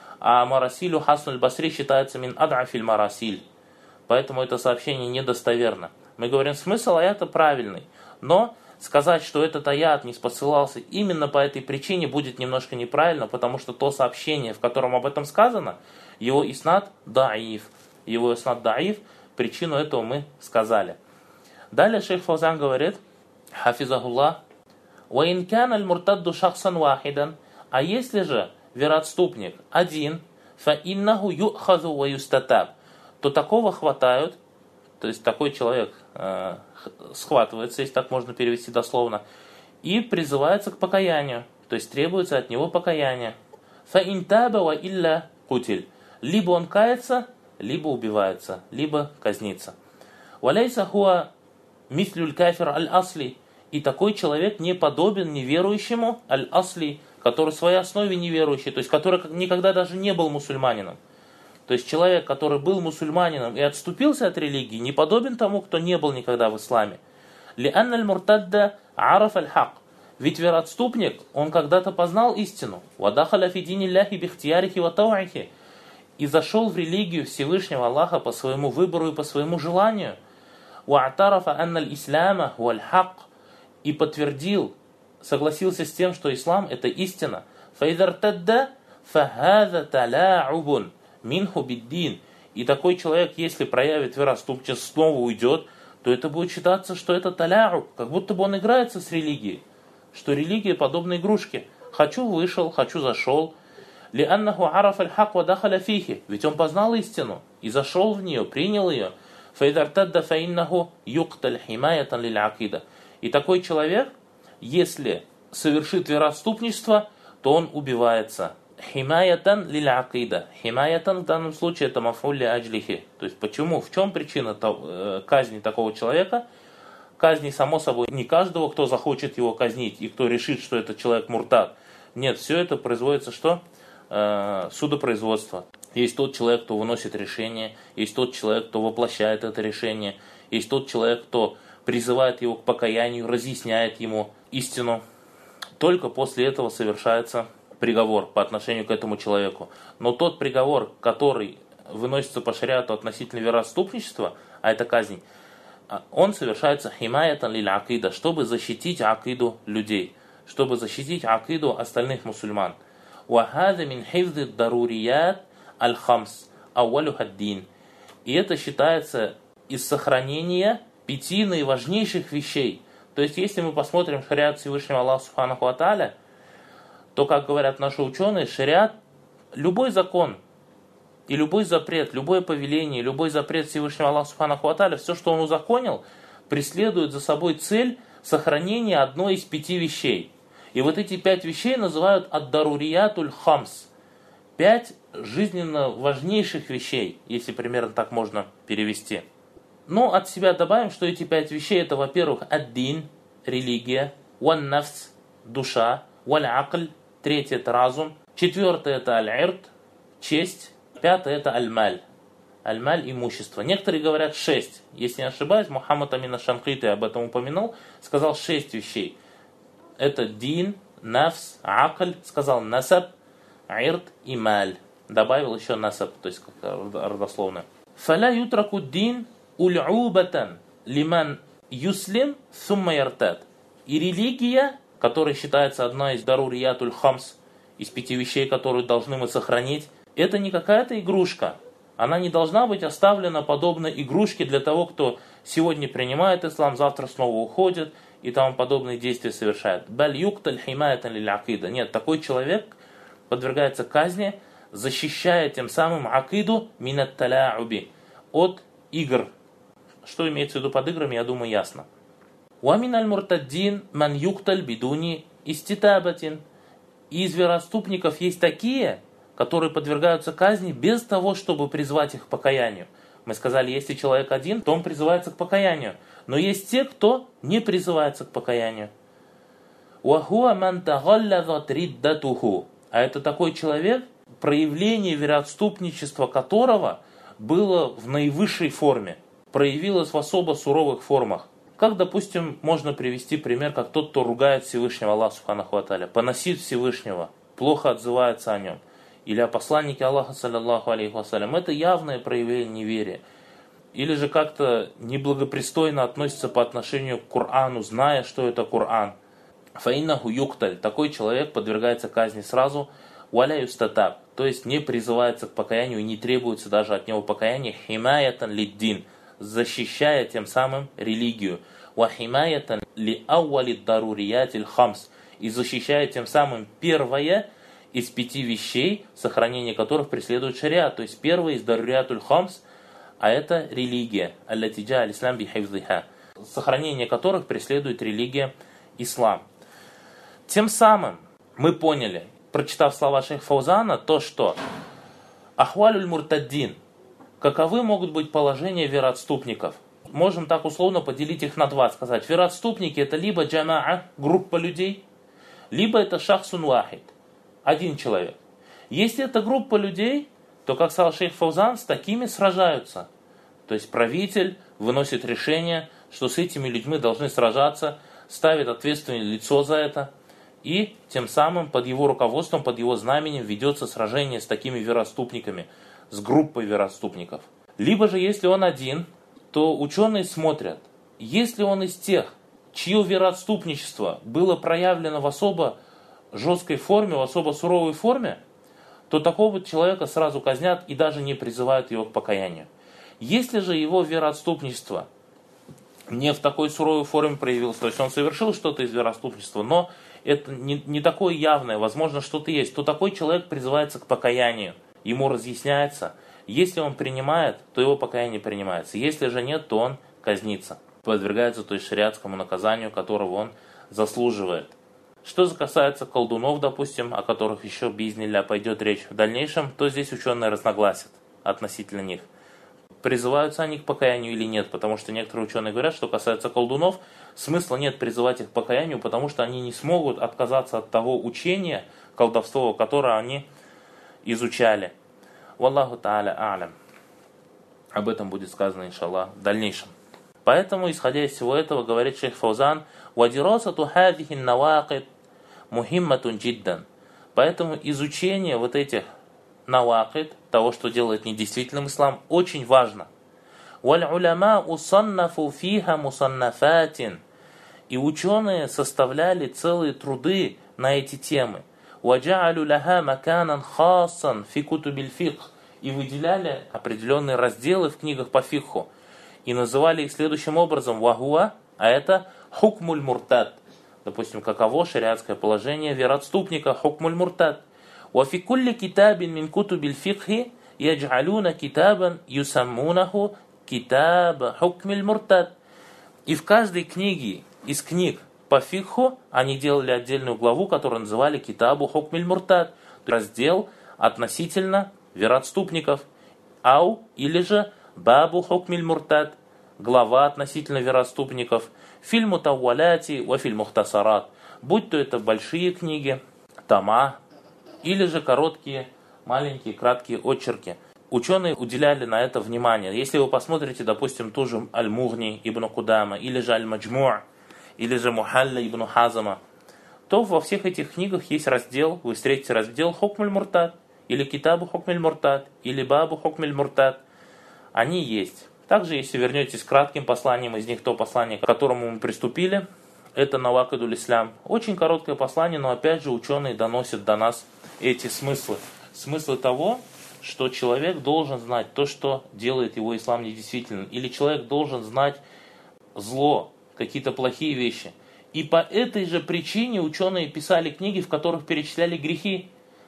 А марасилю Хасан аль-Басри считается мин ад'афиль марасиль. Поэтому это сообщение недостоверно. Мы говорим, смысл аята правильный, но сказать, что этот аят не спосылался именно по этой причине, будет немножко неправильно, потому что то сообщение, в котором об этом сказано, его иснад даиф. Его иснад даиф, причину этого мы сказали. Далее шейх Фаузан говорит, хафизахуллах, «Ваин кян аль-муртадду шахсан вахидан», а если же вероотступник один, фа иннаху юхазу ва юстатаб, то такого хватают, то есть такой человек э, схватывается, если так можно перевести дословно, и призывается к покаянию, то есть требуется от него покаяние. Фа интаба ва илля кутиль, либо он кается, либо убивается, либо казнится. Валяйса хуа мислюль кафир аль-асли, и такой человек не подобен неверующему аль-асли, который в своей основе неверующий, то есть который никогда даже не был мусульманином. То есть человек, который был мусульманином и отступился от религии, не подобен тому, кто не был никогда в исламе. Лианна аль-муртадда араф аль-хак, ведь вероотступник, он когда-то познал истину. Вадахаля фи динилляхи бихтиярихи ва тауихи, и зашел в религию Всевышнего Аллаха по своему выбору и по своему желанию. Ва'тарафа анна аль-исляма ва аль-хак, и подтвердил, согласился с тем, что ислам это истина. Фаидартадда фахаза тала'убун минху биддин. И такой человек, если проявит вероотступничество, снова уйдет, то это будет считаться, что это таля'уб, как будто бы он играется с религией, что религия подобна игрушке. Хочу вышел, хочу зашел. Лианнаху араф аль-хак ва дахаля фихи, ведь он познал истину и зашел в нее, принял ее. Фаидартадда фаиннаху юкталь химаятан лиль акида. И такой человек, если совершит вероотступничество, то он убивается. Химаятан лиль акида. Химаятан в данном случае это мафуль ли аджлихи. То есть почему, в чем причина казни такого человека? Казни, само собой, не каждого, кто захочет его казнить и кто решит, что этот человек муртад. Нет, все это производится что? Э, судопроизводство. Есть тот человек, кто выносит решение, есть тот человек, кто воплощает это решение, есть тот человек, кто призывает его к покаянию, разъясняет ему истину. Только после этого совершается приговор по отношению к этому человеку. Но тот приговор, который выносится по шариату относительно вероотступничества, а это казнь, он совершается химаятан лиль акида, чтобы защитить акиду людей, чтобы защитить акиду остальных мусульман. Вахаза мин хифзи дарурият аль-хамс ауалюха ад-дин. И это считается из сохранения пяти наиважнейших вещей. То есть, если мы посмотрим шариат Всевышнего Аллаха Субханаху ва Тааля, то, как говорят наши ученые, шариат, любой закон и любой запрет, любое повеление, любой запрет Всевышнего Аллаха Субханаху ва Тааля, все, что он узаконил, преследует за собой цель сохранения одной из пяти вещей. И вот эти пять вещей называют ад-даруриятуль хамс. Пять жизненно важнейших вещей, если примерно так можно перевести. Но от себя добавим, что эти пять вещей это, во-первых, ад-дин, религия, ван-нафс, душа, валь-акль, третье это разум, четвертое это аль-ирд, честь, пятое это аль-маль, аль-маль имущество. Некоторые говорят шесть. Если не ошибаюсь, Мухаммад Амин аш-Шанкити об этом упомянул, сказал шесть вещей. Это дин, нафс, акль, сказал насаб, ирд и маль. Добавил еще насаб, то есть как родословно. Фаля ютраку дин уль'убатан лиман юслим сумма яртад. И религия, которая считается одной из даруриятуль хамс, из пяти вещей, которые должны мы сохранить, это не какая-то игрушка. Она не должна быть оставлена подобно игрушке для того, кто сегодня принимает ислам, завтра снова уходит и тому подобные действия совершает. Баль юкталь химаятан лиль акида. Нет, такой человек подвергается казни защищая тем самым акиду минат таляуби, от игр. Что имеется в виду под играми, я думаю, ясно. Ва миналь муртаддин ман юкталь бидуни иститабатин. Из вероотступников есть такие, которые подвергаются казни без того, чтобы призвать их к покаянию. Мы сказали, если человек один, то он призывается к покаянию. Но есть те, кто не призывается к покаянию. Уахуа ман тагаллазат риддатуху. А это такой человек, проявление вероотступничества которого было в наивысшей форме, проявилось в особо суровых формах. Как, допустим, можно привести пример, как тот, кто ругает Всевышнего Аллаха Субханаху ва Тааля, поносит Всевышнего, плохо отзывается о нем. Или о посланнике Аллаха, саллаллаху алейхи вассалям. Это явное проявление неверия. Или же как-то неблагопристойно относится по отношению к Корану, зная, что это Коран. Фаиннаху юкталь. Такой человек подвергается казни сразу. Валя юстатаб. То есть не призывается к покаянию и не требуется даже от него покаяния. Химаятан лиддин. Защищая тем самым религию. Ва химаятан ли ауали даруриятиль хамс. И защищая тем самым первое из пяти вещей, сохранение которых преследует шариат. То есть первое из даруриятуль хамс, а это религия. Аллатиджа аль-ислам бихайвзиха. Сохранение которых преследует религия ислам. Тем самым мы поняли, прочитав слова шейха Фаузана, то, что ахвалюль муртаддин, каковы могут быть положения вероотступников. Можем так условно поделить их на два, сказать. Вероотступники это либо джамаа, группа людей, либо это шахсун вахид, один человек. Если это группа людей, то, как сказал шейх Фаузан, с такими сражаются. То есть правитель выносит решение, что с этими людьми должны сражаться, ставит ответственное лицо за это, и тем самым под его руководством, под его знаменем ведется сражение с такими вероотступниками, с группой вероотступников. Либо же, если он один, то ученые смотрят, если он из тех, чье вероотступничество было проявлено в особо жесткой форме, в особо суровой форме, то такого человека сразу казнят и даже не призывают его к покаянию. Если же его вероотступничество не в такой суровой форме проявилось, то есть он совершил что-то из вероотступничества, но это не, не такое явное, возможно, что-то есть, то такой человек призывается к покаянию. Ему разъясняется, если он принимает, то его покаяние принимается. Если же нет, то он казнится, подвергается то есть шариатскому наказанию, которого он заслуживает. Что же касается колдунов, допустим, о которых еще бизнилля пойдет речь в дальнейшем, то здесь ученые разногласят относительно них. Призываются они к покаянию или нет, потому что некоторые ученые говорят, что касается колдунов, смысла нет призывать их к покаянию, потому что они не смогут отказаться от того учения колдовства, которое они изучали. Валлаху та'аля а'лям. Об этом будет сказано, иншаллах, в дальнейшем. Поэтому, исходя из всего этого, говорит шейх Фаузан, «Вадирасату хадихин навакид мухимматун джиддан». Поэтому изучение вот этих навакид, того, что делает недействительным ислам, очень важно. «Валь-уляма усаннафу фиха мусаннафатин». И ученые составляли целые труды на эти темы. «Ваджа'алю лаха маканан хасан фи кутубиль фикх». И выделяли определенные разделы в книгах по фикху. И называли их следующим образом: «Вахуа», а это «хукмуль муртад». Допустим, каково шариатское положение вероотступника, «хукмуль муртад». «Вафи кулли китабин мин кутубиль фикхи ядж'алюна китабан юсаммунаху китаб хукмиль муртад». И в каждой книге из книг по фикху они делали отдельную главу, которую называли «Китабу хукмиль муртад», раздел относительно вероотступников, ау, или же «Бабу хукмиль муртад», глава относительно вероотступников, фильму тавваляти ва фильм мухтасарат, будь то это большие книги, тома, или же короткие, маленькие, краткие очерки. Ученые уделяли на это внимание. Если вы посмотрите, допустим, ту же Аль-Мугни ибн Кудама, или же Аль-Маджму', или же Мухалля ибн Хазама, то во всех этих книгах есть раздел, вы встретите раздел «Хукмуль муртад», или «Китабу хукмиль муртад», или «Бабу хукмиль муртад». Они есть. Также, если вернетесь к кратким посланиям, из них то послание, к которому мы приступили, это «Навакидуль ислам». Очень короткое послание, но опять же ученые доносят до нас эти смыслы. Смыслы того, что человек должен знать то, что делает его ислам недействительным. Или человек должен знать зло, какие-то плохие вещи. И по этой же причине ученые писали книги, в которых перечисляли грехи.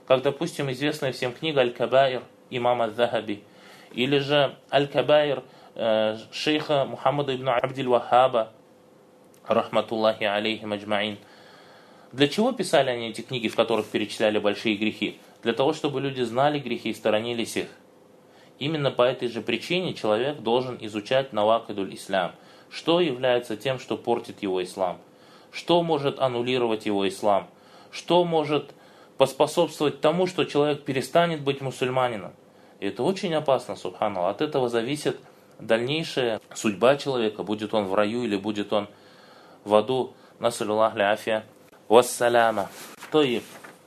как, допустим, известная всем книга «Аль-Кабаир» имама Аль-Захаби, или же «Аль-Кабаир» э, шейха Мухаммада ибн Абдиль-Вахаба, рахматуллахи алейхим аджмаин. Для чего писали они эти книги, в которых перечисляли большие грехи? Для того, чтобы люди знали грехи и сторонились их. Именно по этой же причине человек должен изучать навакидуль ислам. Что является тем, что портит его ислам? Что может аннулировать его ислам? Что может поспособствовать тому, что человек перестанет быть мусульманином? И это очень опасно, субханаллах. От этого зависит дальнейшая судьба человека, будет он в раю или будет он в аду. Насаллюллах ля-афия вассаляма. То и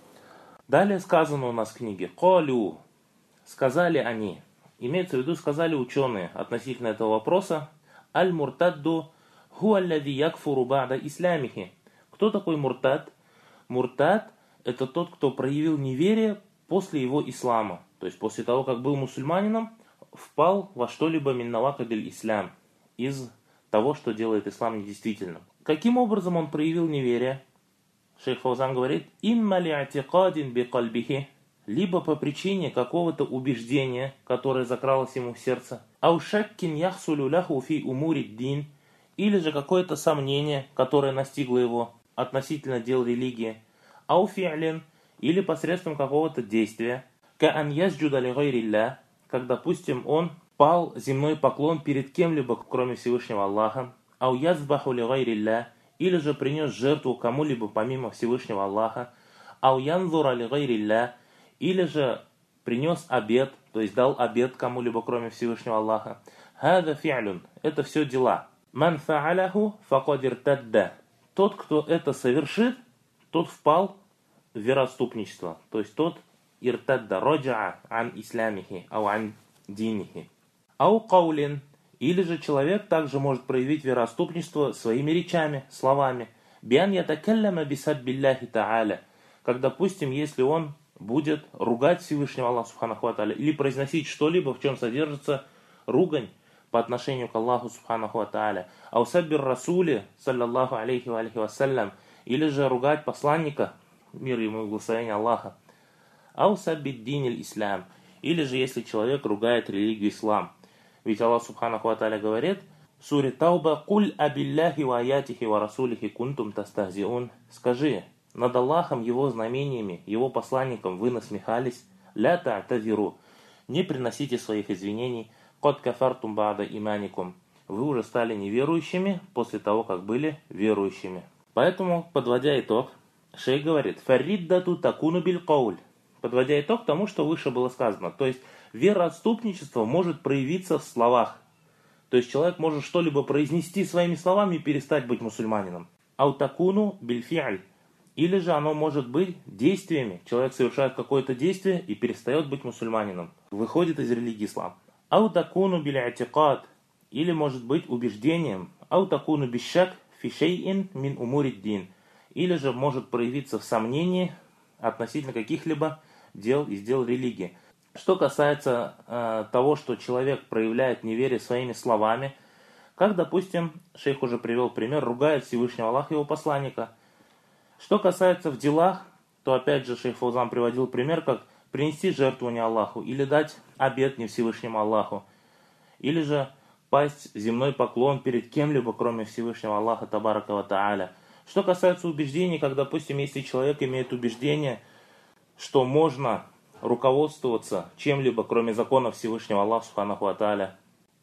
далее сказано у нас в книге: «Колю», сказали они, имеется в виду, сказали ученые относительно этого вопроса: «Аль-муртадду хуа аллади якфуру ба'да исламихи». Кто такой муртад? Муртад – это тот, кто проявил неверие после его ислама. То есть после того, как был мусульманином, впал во что-либо мин навакидиль ислам, из того, что делает ислам недействительным. Каким образом он проявил неверие? Шейх Фаузан говорит: «Имма ли'атикадин бикальбихи», либо по причине какого-то убеждения, которое закралось ему в сердце, «Аушаккин яхсулю ляху фи умуриддин», или же какое-то сомнение, которое настигло его относительно дел религии, «Ауфи'лин», или посредством какого-то действия, «Ка'ан ясджуда ли гайрилля», как, допустим, он пал земной поклон перед кем-либо, кроме Всевышнего Аллаха, «Ау язбаху ли гайрилля», или же принес жертву кому-либо помимо Всевышнего Аллаха, «Ау янзура ли гайрилля», или же принес обет, то есть дал обет кому-либо, кроме Всевышнего Аллаха. «Хада фи'люн», это все дела. «Ман фа'аляху факад иртадда», тот, кто это совершит, тот впал в вероотступничество, то есть тот иртадда, раджа'a ан исламихи, ау ан динихи. «Ау каулин», или же человек также может проявить вероотступничество своими речами, словами. «Биан ятакалляма бисаббилляхи та'аля», как, допустим, если он будет ругать Всевышнего Аллаха Субханаху ва Тааля, или произносить что-либо, в чем содержится ругань по отношению к Аллаху Субханаху ва Тааля. «Аусаббир расули, саллаллаху алейхи ва алейхи вассалям», или же ругать посланника, мир ему и благословение Аллаха. «Аусаббиддиниль ислам», или же если человек ругает религию ислам. Ведь Аллах Субханаху ва Тааля говорит в суре Тауба: «Куль абилляхи ва аятихи ва расулихи кунтум тастахзиун». Скажи, над Аллахом, его знамениями, его посланником вы насмехались. «Ля та'тазиру», не приносите своих извинений. «Код кафартум ба'да иманикум», вы уже стали неверующими после того, как были верующими. Поэтому, подводя итог, шейх говорит: «Фарриддату такуну биль кауль», подводя итог тому, что выше было сказано. То есть вероотступничество может проявиться в словах. То есть человек может что-либо произнести своими словами и перестать быть мусульманином. «Аутакуну биль фи'аль», или же оно может быть действиями. Человек совершает какое-то действие и перестает быть мусульманином, выходит из религии ислам. «Аутакуну биль атикад», или может быть убеждением. «Аутакуну бишак фи шейин мин умуриддин», или же может проявиться в сомнении относительно каких-либо дел из дел религии. Что касается э, того, что человек проявляет неверие своими словами, как, допустим, шейх уже привел пример, ругает Всевышнего Аллаха и его посланника. Что касается в делах, то опять же шейх Фаузан приводил пример, как принести жертву не Аллаху, или дать обет не Всевышнему Аллаху, или же пасть земной поклон перед кем-либо, кроме Всевышнего Аллаха Табарака ва Тааля. Что касается убеждений, как, допустим, если человек имеет убеждение, что можно руководствоваться чем-либо, кроме закона Всевышнего Аллаха Субханаху ва Тааля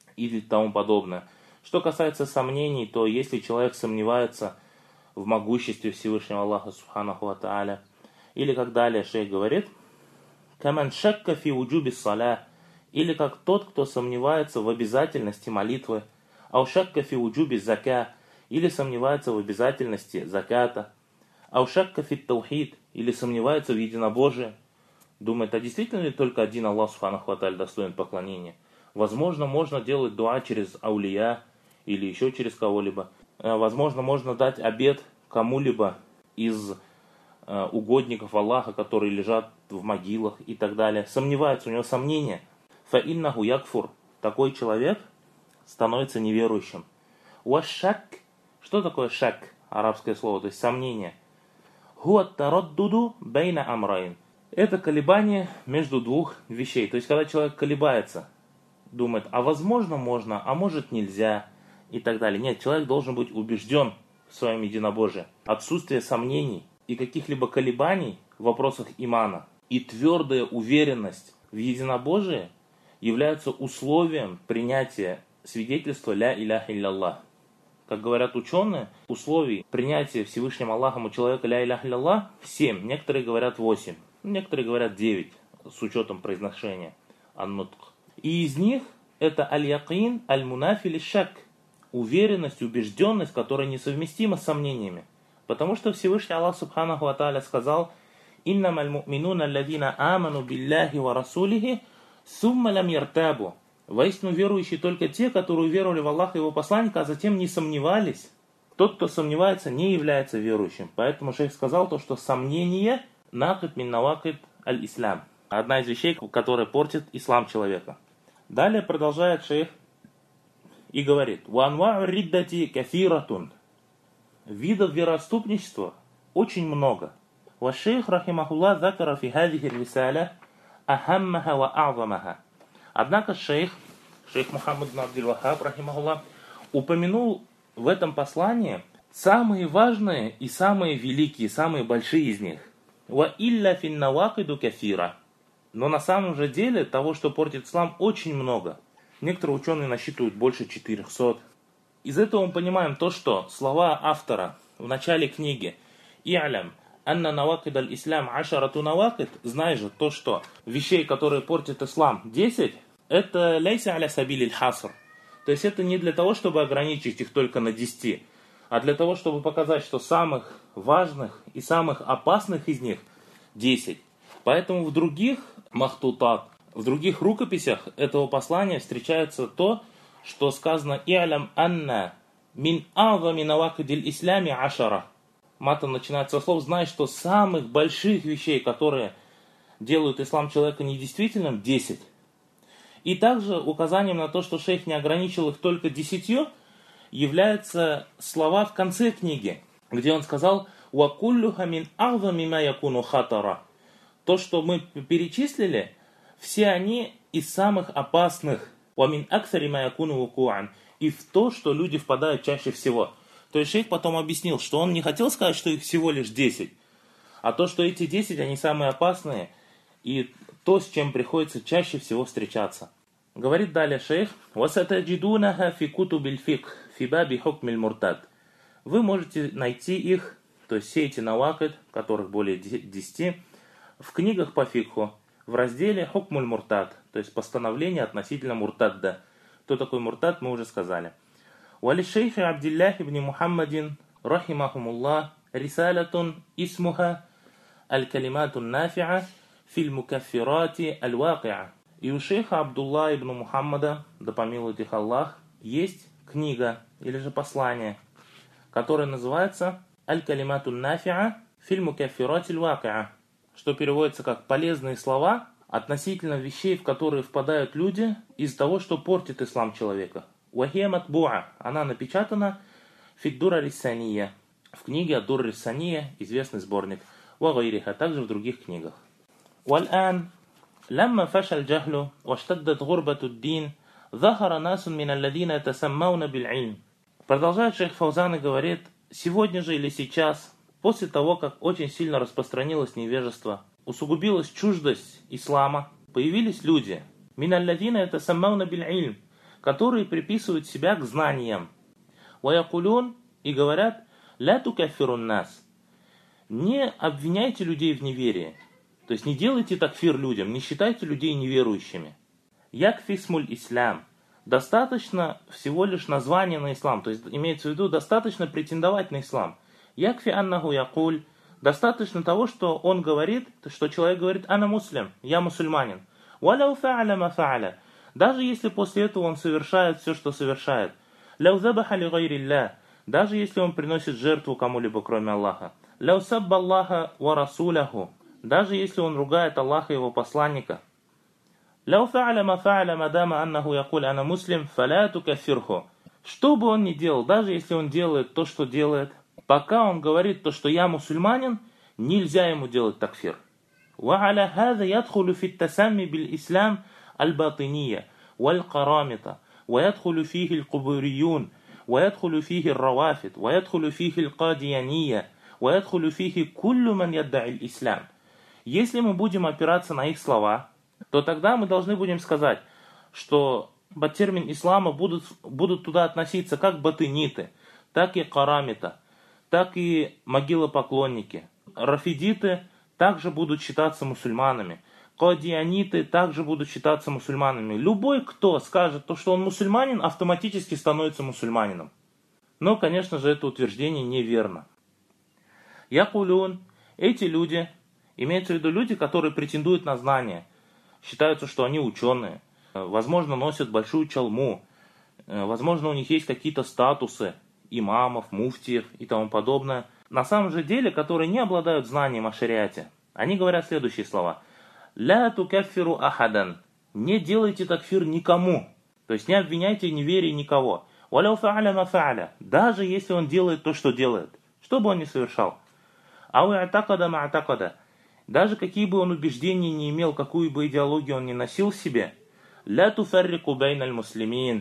и тому подобное. Что касается сомнений, то если человек сомневается в могуществе Всевышнего Аллаха Субханаху ва Тааля, или как далее шейх говорит: «Каман шакка фи уджуби саля», или как тот, кто сомневается в обязательности молитвы, «Ау шакка фи уджуби зака», или сомневается в обязательности заката, «Ау шакка фи таухид», или сомневается в единобожии, думает, а действительно ли только один Аллах Субханаху ва Тааля достоин поклонения? Возможно, можно делать дуа через аулия или еще через кого-либо. Возможно, можно дать обет кому-либо из э, угодников Аллаха, которые лежат в могилах и так далее. Сомневается, у него сомнения. Фаиннаху якфур. Такой человек становится неверующим. Уашак. Что такое шак? Арабское слово, то есть сомнение. Хуат тараддуду бейна амрайн. Это колебание между двух вещей. То есть, когда человек колебается, думает, а возможно можно, а может нельзя, и так далее. Нет, человек должен быть убежден в своем единобожии. Отсутствие сомнений и каких-либо колебаний в вопросах имана и твердая уверенность в единобожии являются условием принятия свидетельства «Ля иляха илляллах». Как говорят ученые, условий принятия Всевышним Аллахом у человека «Ля иляха илляллах» семь, некоторые говорят восемь, некоторые говорят девять, с учетом произношения ан-нутк. И из них это аль-якин, аль-мунафи лиш-шак, уверенность, убежденность, которая несовместима с сомнениями. Потому что Всевышний Аллах Субханаху ва Тааля сказал: «Иннамаль му'минуна алладина аману билляхи ва расулихи сумма лам яртабу». Воистину верующие только те, которые уверовали в Аллаха и его посланника, а затем не сомневались. Тот, кто сомневается, не является верующим. Поэтому шейх сказал то, что сомнение накид мин навакид аль-ислам. Одна из вещей, которая портит ислам человека. Далее продолжает шейх и говорит: «Ва анва'у риддати кафиратун». Видов вероотступничества очень много. Ва шейх рахимахуллах закара фи хадихи рисаля ахаммаха ва а'замаха. Однако шейх, шейх Мухаммад ибн Абдул-Ваххаб рахимахуллах, упомянул в этом послании самые важные и самые великие, самые большие из них. Ва илля фин навакиду кафира. Но на самом же деле того, что портит ислам, очень много. Некоторые ученые насчитывают больше четырехсот. Из этого мы понимаем то, что слова автора в начале книги «И'лям анна навакид аль-ислам ашарату навакид», знай же то, что вещей, которые портят ислам, десять, это лейса аля сабиль хаср. То есть это не для того, чтобы ограничить их только на десяти, а для того, чтобы показать, что самых важных и самых опасных из них десять. Поэтому в других махтутат, в других рукописях этого послания встречается то, что сказано «И'лям анна мин а'зами навакидиль ислями ашара». Матом начинается со слов: «Знай, что самых больших вещей, которые делают ислам человека недействительным, десять». И также указанием на то, что шейх не ограничил их только десятью, являются слова в конце книги, где он сказал «Ва куллюха мин а'зами ма якуну хатара». То, что мы перечислили, все они из самых опасных. «Ва мин аксари ма якуну вуку'ан». И в то, что люди впадают чаще всего. То есть шейх потом объяснил, что он не хотел сказать, что их всего лишь десять, а то, что эти десять, они самые опасные, и то, с чем приходится чаще всего встречаться. Говорит далее шейх: «Васатаджидунаха фи кутубиль фикх фи баби хукмиль муртад». Вы можете найти их, то есть все эти навакид, которых более десяти, в книгах по фикху, в разделе хукмуль муртад, то есть постановление относительно муртадда. Кто такой муртад, мы уже сказали. «Валишейхи Абдиллахи ибн Мухаммадин рахимахумуллах рисалатун исмуха аль-калиматун нафиа филь мукаффирати аль-вакиа». И у шейха Абдулла ибн Мухаммада, да помилует их Аллах, есть книга или же послание, которое называется «Аль-калиматун нафиа филь мукаффирати аль-вакиа», что переводится как «полезные слова относительно вещей, в которые впадают люди из-за того, что портит ислам человека». «Вахия матбуа», она напечатана «Фиддура риссания», в книге «Ад-дур риссания», известный сборник, «Вагайриха», также в других книгах. «Вал'ан, лямма фашаль джахлю, ваштаддат гурбату ддин, захара насун мин алладина тасаммауна биль-илм». Продолжает шейх Фаузан и говорит: сегодня же или сейчас, после того, как очень сильно распространилось невежество, усугубилась чуждость ислама, появились люди, мин алладина тасаммауна биль-илм, которые приписывают себя к знаниям. «Ваякулюн» и говорят «Ля тукаффирун нас». Не обвиняйте людей в неверии. То есть не делайте такфир людям, не считайте людей неверующими. «Якфисмуль ислам». Достаточно всего лишь названия на ислам. То есть имеется в виду достаточно претендовать на ислам. «Якфи аннаху якуль». Достаточно того, что он говорит, что человек говорит «Ана муслим», «Я мусульманин». «Валяу фа'аля ма фа'аля». Даже если после этого он совершает все, что совершает. «Ляу забаха ли гайрилля», даже если он приносит жертву кому-либо, кроме Аллаха. «Ляу сабба Аллаха ва расуляху», даже если он ругает Аллаха и его посланника. «Ляу фа'аля ма фа'аля мадама аннаху якуль ана муслим, фаля тукаффирху». Что бы он ни делал, даже если он делает то, что делает, пока он говорит то, что я мусульманин, нельзя ему делать такфир. وعلى هذا يدخل في التسمي بالإسلام الباطنية والقرامطة ويدخل فيه القبوريون ويدخل فيه الروافض ويدخل فيه القاديانية ويدخل فيه كل من يدعي الإسلام. Если мы будем опираться на их слова, то тогда мы должны будем сказать, что под термин ислама будут, будут туда относиться как батыниты, так и карамита, так и могилопоклонники. Рафидиты также будут считаться мусульманами. Кадианиты также будут считаться мусульманами. Любой, кто скажет, то, что он мусульманин, автоматически становится мусульманином. Но, конечно же, это утверждение неверно. Якулюн, эти люди, имеются в виду люди, которые претендуют на знания, считаются, что они ученые, возможно, носят большую чалму, возможно, у них есть какие-то статусы имамов, муфтиев и тому подобное. На самом же деле, которые не обладают знанием о шариате, они говорят следующие слова. «Ля тукаффиру ахадан». Не делайте такфир никому. То есть не обвиняйте в неверии никого. «Валяу фа'аля ма фа'аля». Даже если он делает то, что делает. Что бы он ни совершал. «Ау атакада ма атакада». Даже какие бы он убеждения не имел, какую бы идеологию он ни носил в себе. «Ля туфаррику байналь муслимин».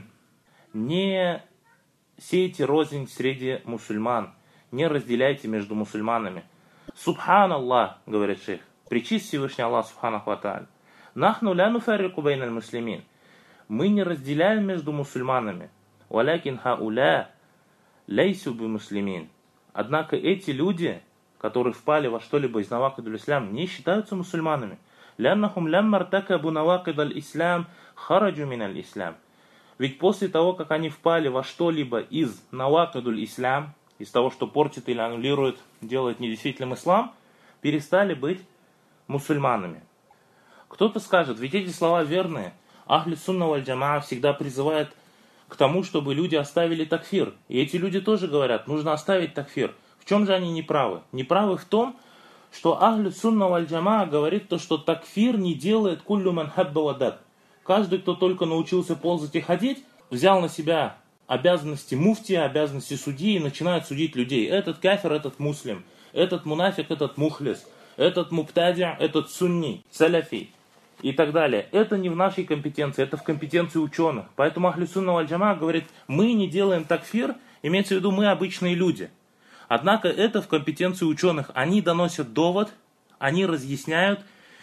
Не сейте рознь среди мусульман. Не разделяйте между мусульманами. Субханаллах, говорит шейх. Пречист Всевышний Аллах Субханаху ва Тааля. Нахну ля нуфаррику байналь муслимин. Мы не разделяем между мусульманами. Валякин хауля лейсу би муслимин. Однако эти люди, которые впали во что-либо из навакидуль ислам, не считаются мусульманами. Ляннахум лямма ртакабу навакидаль ислам хараджу миналь ислам. Ведь после того, как они впали во что-либо из навакидуль ислам, из того, что портит или аннулирует, делает недействительным ислам, перестали быть мусульманами. Кто-то скажет, ведь эти слова верные. Ахли сунна валь джамаа всегда призывает к тому, чтобы люди оставили такфир. И эти люди тоже говорят, нужно оставить такфир. В чем же они неправы? Неправы в том, что Ахли сунна валь джамаа говорит то, что такфир не делает куллю ман хабба ва дат. Каждый, кто только научился ползать и ходить, взял на себя обязанности муфтия, обязанности судьи и начинает судить людей. Этот кафир, этот муслим, этот мунафик, этот мухлис, этот муптадя, этот сунни, саляфи и так далее. Это не в нашей компетенции, это в компетенции ученых. Поэтому Ахлю сунна валь джамаа говорит, мы не делаем такфир, имеется в виду мы обычные люди. Однако это в компетенции ученых. Они доносят довод, они разъясняют,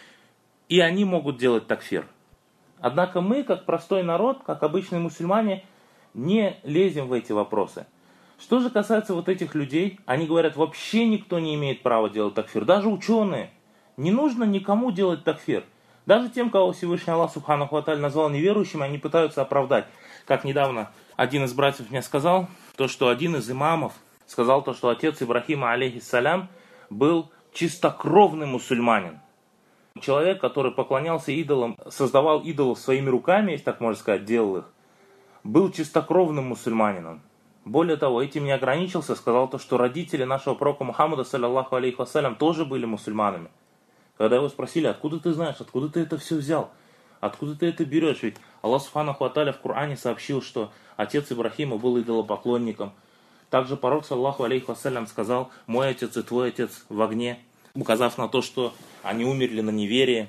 и они могут делать такфир. Однако мы, как простой народ, как обычные мусульмане, не лезем в эти вопросы. Что же касается вот этих людей, они говорят, вообще никто не имеет права делать такфир. Даже ученые. Не нужно никому делать такфир. Даже тем, кого Всевышний Аллах Субханаху ва Тааля назвал неверующим, они пытаются оправдать. Как недавно один из братьев мне сказал, то, что один из имамов сказал, то, что отец Ибрахима, алейхиссалям, был чистокровный мусульманин. Человек, который поклонялся идолам, создавал идолов своими руками, если так можно сказать, делал их, был чистокровным мусульманином. Более того, этим не ограничился, сказал то, что родители нашего пророка Мухаммада, саллаллаху алейхи вассалям, тоже были мусульманами. Когда его спросили, откуда ты знаешь, откуда ты это все взял, откуда ты это берешь, ведь Аллах Субханаху ва Тааля в Коране сообщил, что отец Ибрахима был идолопоклонником. Также пророк, саллаллаху алейхи вассалям, сказал, мой отец и твой отец в огне, указав на то, что они умерли на неверии.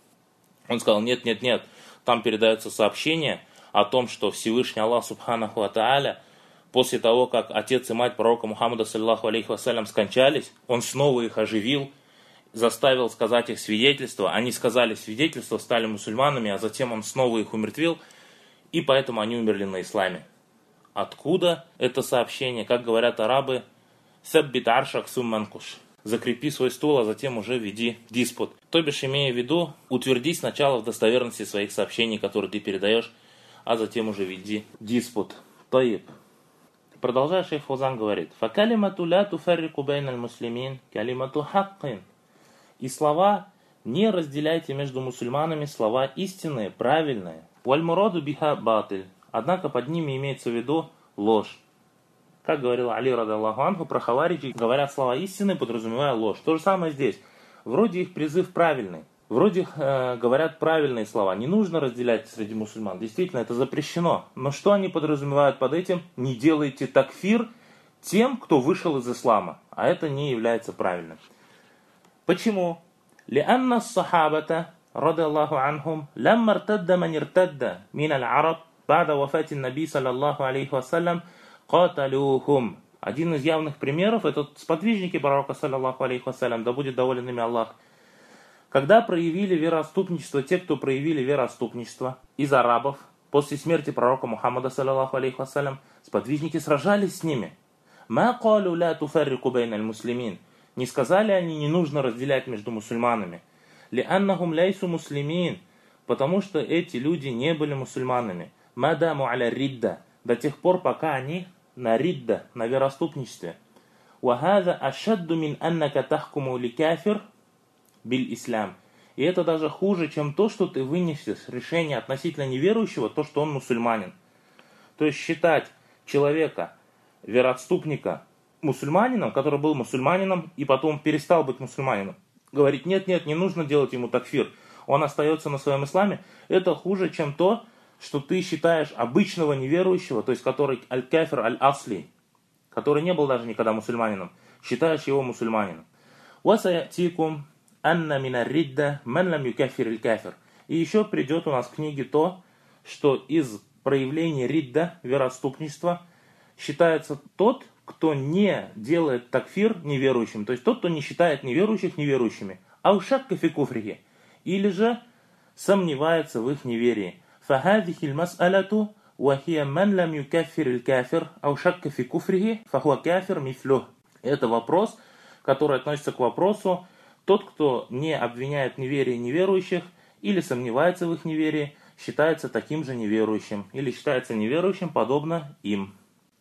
Он сказал, нет, нет, нет, там передается сообщение о том, что Всевышний Аллах Субханаху ва Тааля, после того, как отец и мать пророка Мухаммада, саллаллаху алейхи вассалям, скончались, он снова их оживил, заставил сказать их свидетельство. Они сказали свидетельство, стали мусульманами, а затем он снова их умертвил, и поэтому они умерли на исламе. Откуда это сообщение? Как говорят арабы, «Саббит аршак сумманкуш». Закрепи свой стул, а затем уже веди диспут. То бишь, имея в виду, утвердись сначала в достоверности своих сообщений, которые ты передаешь, а затем уже веди диспут. Таиб. Продолжая, шейх Фаузан говорит, «Факалимату ля туфаррику байналь муслимин, калимату хаккин». И слова «не разделяйте между мусульманами» слова истинные, правильные. «Вальмураду биха батиль». Однако под ними имеется в виду ложь. Как говорил Али радаллаху анху, про хавариджи говорят слова истины, подразумевая ложь. То же самое здесь. Вроде их призыв правильный. Вроде их э, говорят правильные слова. Не нужно разделять среди мусульман. Действительно, это запрещено. Но что они подразумевают под этим? Не делайте такфир тем, кто вышел из ислама. А это не является правильным. Почему? لأن الصحابة رضي الله عنهم لما ارتد من ارتد من العرب بعد وفاة النبي صلى الله عليه وسلم قاتلوهم. Один из явных примеров — это сподвижники пророка, саллаллаху алейхи вассалям, да будет доволен ими Аллах. Когда проявили вероотступничество, те, кто проявили вероотступничество из арабов, после смерти пророка Мухаммада, саллаллаху алейхи вассалям, сподвижники сражались с ними. «Ма калу ла туфаррику байна аль-муслимин». Не сказали они, не нужно разделять между мусульманами. «Лианнахум ляйсу муслимин», потому что эти люди не были мусульманами. «Мадаму аля ридда», до тех пор, пока они на ридда, на вероотступничестве. «Вахаза ашадду мин аннака тахкуму ли кафир биль ислам». И это даже хуже, чем то, что ты вынесешь решение относительно неверующего, то, что он мусульманин. То есть считать человека, вероотступника, мусульманином, который был мусульманином и потом перестал быть мусульманином, говорить: нет, нет, не нужно делать ему такфир, он остается на своем исламе, это хуже, чем то, что ты считаешь обычного неверующего, то есть который аль-кафир аль-асли, который не был даже никогда мусульманином, считаешь его мусульманином. «Васаятикум анна мина ридда ман лам юкафир аль-кафир». И еще придет у нас в книге то, что из проявления ридда, вероотступничества, считается тот, кто не делает такфир неверующим, то есть тот, кто не считает неверующих неверующими, аушакка фи куфрихи, или же сомневается в их неверии. Фахадихи аль-мас'алату ва хия ман лам юкаффир аль-кафир аушакка фи куфрихи фахуа кафир мислюх. Это вопрос, который относится к вопросу: тот, кто не обвиняет в неверии неверующих или сомневается в их неверии, считается таким же неверующим, или считается неверующим подобно им.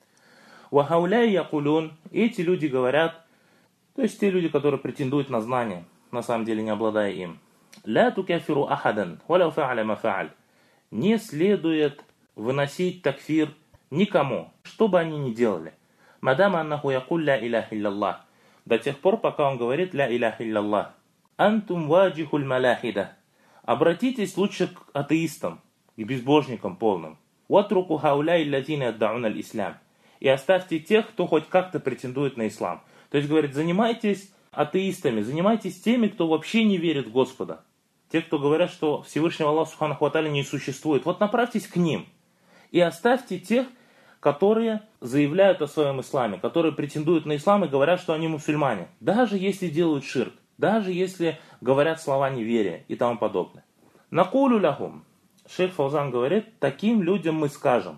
Вахауляй якулюн, эти люди говорят, то есть те люди, которые претендуют на знание, на самом деле не обладая им. Ля тукафиру ахадан, валяу фа'аля ма фа'аль. Не следует выносить такфир никому, что бы они ни делали. Мадама аннаху якуль ля иляха илляллах. До тех пор, пока он говорит ля иляха илляллах. Антум ваджихуль маляхида. Обратитесь лучше к атеистам, к безбожникам полным. Ватруку хауляй лазина аддауна аль-ислам. И оставьте тех, кто хоть как-то претендует на ислам. То есть, говорит, занимайтесь атеистами, занимайтесь теми, кто вообще не верит в Господа. Те, кто говорят, что Всевышнего Аллаха Субханаху ва Тааля не существует. Вот направьтесь к ним. И оставьте тех, которые заявляют о своем исламе, которые претендуют на ислам и говорят, что они мусульмане. Даже если делают ширк, даже если говорят слова неверия и тому подобное. Накулю лахум. Шейх Фаузан говорит, таким людям мы скажем: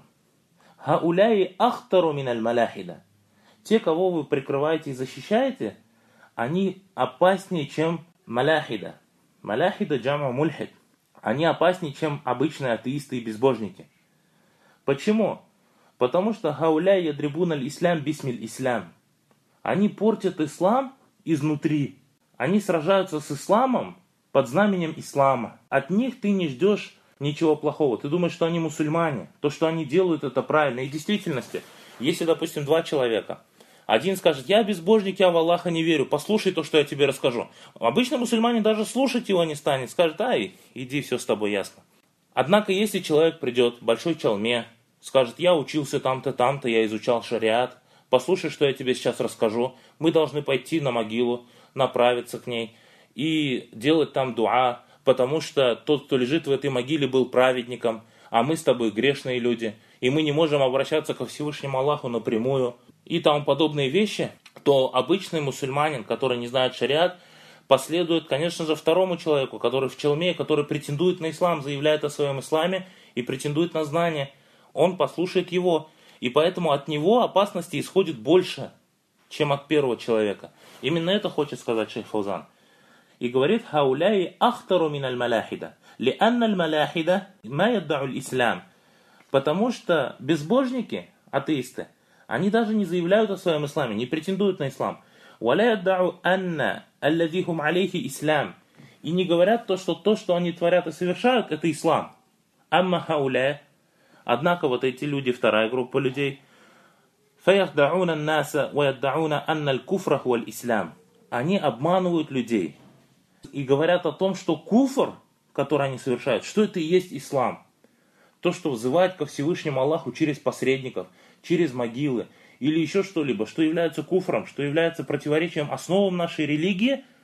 хауляи ахтару миналь маляхида. Те, кого вы прикрываете и защищаете, они опаснее, чем маляхида. Маляхида джама мульхид. Они опаснее, чем обычные атеисты и безбожники. Почему? Потому что хауляи ядрибун аль-ислам бисмиль ислам. Они портят ислам изнутри. Они сражаются с исламом под знаменем ислама. От них ты не ждешь ничего плохого. Ты думаешь, что они мусульмане. То, что они делают, это правильно. И в действительности, если, допустим, два человека, один скажет: я безбожник, я в Аллаха не верю, послушай то, что я тебе расскажу. Обычно мусульманин даже слушать его не станет. Скажет: ай, иди, все с тобой ясно. Однако, если человек придет, большой чалме, скажет: я учился там-то, там-то, я изучал шариат, послушай, что я тебе сейчас расскажу. Мы должны пойти на могилу, направиться к ней и делать там дуа, потому что тот, кто лежит в этой могиле, был праведником, а мы с тобой грешные люди, и мы не можем обращаться ко Всевышнему Аллаху напрямую, и тому подобные вещи, то обычный мусульманин, который не знает шариат, последует, конечно же, второму человеку, который в челме, который претендует на ислам, заявляет о своем исламе и претендует на знание. Он послушает его, и поэтому от него опасности исходит больше, чем от первого человека. Именно это хочет сказать шейх Фаузан. И говорит: хауляи ахтару миналь маляхида. Лианна аль-маляхида ма яддау аль-ислам. Потому что безбожники, атеисты, они даже не заявляют о своем исламе, не претендуют на ислам. Валя яддау анна аллади хум алейхи ислам. И не говорят то, что то, что они творят и совершают, это ислам. Амма хауля. Однако вот эти люди, вторая группа людей, фаяхдауна ан-наса ва яддауна анна аль-куфра хуа аль-ислам. Они обманывают людей и говорят о том, что куфр, который они совершают, что это и есть ислам. То, что взывает ко Всевышнему Аллаху через посредников, через могилы или еще что-либо, что является куфром, что является противоречием основам нашей религии,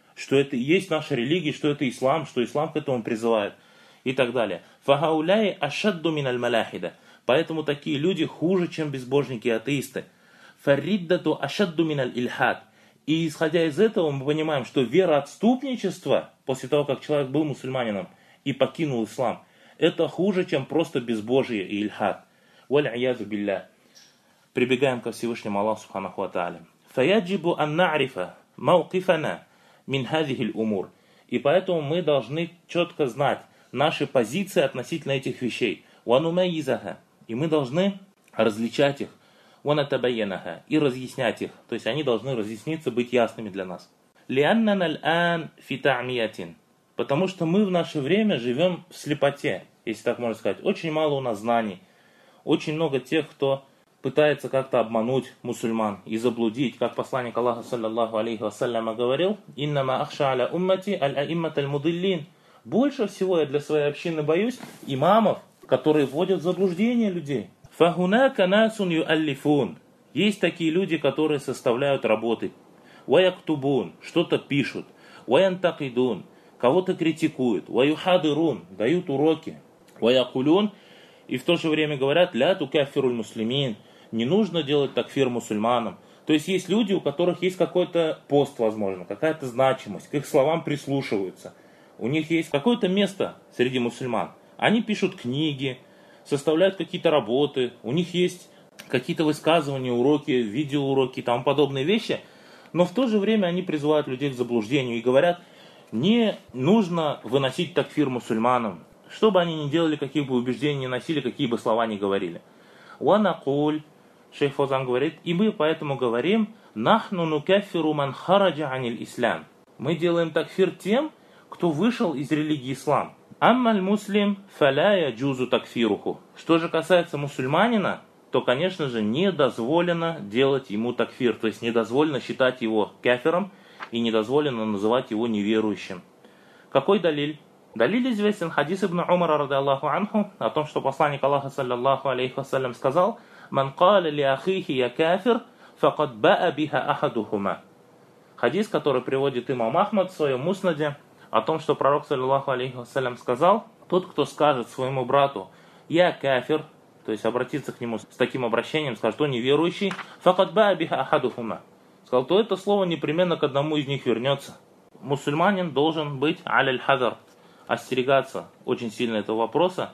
что это и есть наша религия, что это ислам, что ислам к этому призывает и так далее. Фагауляй ашадду миналь маляхида. Поэтому такие люди хуже, чем безбожники и атеисты. Фариддату ашадду миналь ильхад. И исходя из этого мы понимаем, что вероотступничество, после того, как человек был мусульманином и покинул ислам, это хуже, чем просто безбожие и ильхад. Валь-аязу билля. Прибегаем ко Всевышнему Аллаху субханаху ва тааля. Фаяджибу ан на'рифа мауқифана мин хазихиль умур. И поэтому мы должны четко знать наши позиции относительно этих вещей. Ванумайизаха. И мы должны различать их. Ванатабайянаха. И разъяснять их. То есть они должны разъясниться, быть ясными для нас. Лианнана аль-ан фи та'миятин. Потому что мы в наше время живем в слепоте, если так можно сказать. Очень мало у нас знаний. Очень много тех, кто пытается как-то обмануть мусульман и заблудить, как посланник Аллаха саллаллаху алейхи вассаляма говорил: «Иннама ахша аля уммати аль-аиммат аль-мудиллин». Больше всего я для своей общины боюсь имамов, которые вводят в заблуждение людей. «Фахунака насун юаллифун». Есть такие люди, которые составляют работы. «Ваяктубун» – что-то пишут. «Ваянтакидун» – кого-то критикуют. «Ваюхадырун» – дают уроки. «Ваякулюн» – и в то же время говорят «ля тукаффируль муслимин» – не нужно делать такфир мусульманам. То есть есть люди, у которых есть какой-то пост, возможно, какая-то значимость, к их словам прислушиваются. У них есть какое-то место среди мусульман. Они пишут книги, составляют какие-то работы, у них есть какие-то высказывания, уроки, видеоуроки и тому подобные вещи, но в то же время они призывают людей к заблуждению и говорят, не нужно выносить такфир мусульманам, что бы они ни делали, каких бы убеждений ни носили, какие бы слова ни говорили. «Ванакуль», шейх Фаузан говорит, и мы поэтому говорим, «Нахну нукаффиру ман хараджа аниль ислам». Мы делаем такфир тем, кто вышел из религии ислам. «Аммаль муслим фаля яджузу такфируху». Что же касается мусульманина, то, конечно же, не дозволено делать ему такфир, то есть не дозволено считать его кафиром и не дозволено называть его неверующим. Какой далиль? Далиль известен хадис ибн Умара ради Аллаху анху о том, что посланник Аллаха саллаллаху алейхи вассалям сказал: «Ман каля ли ахихи я кафир, факад баа биха ахадухума». Хадис, который приводит имам Ахмад в своем муснаде, о том, что пророк саллаллаху алейхи вассалям сказал: тот, кто скажет своему брату «я кафир», то есть обратиться к нему с таким обращением, скажет: он неверующий, факад баа биха ахадухума, сказал, то это слово непременно к одному из них вернется. Мусульманин должен быть аляль хадар, остерегаться очень сильно этого вопроса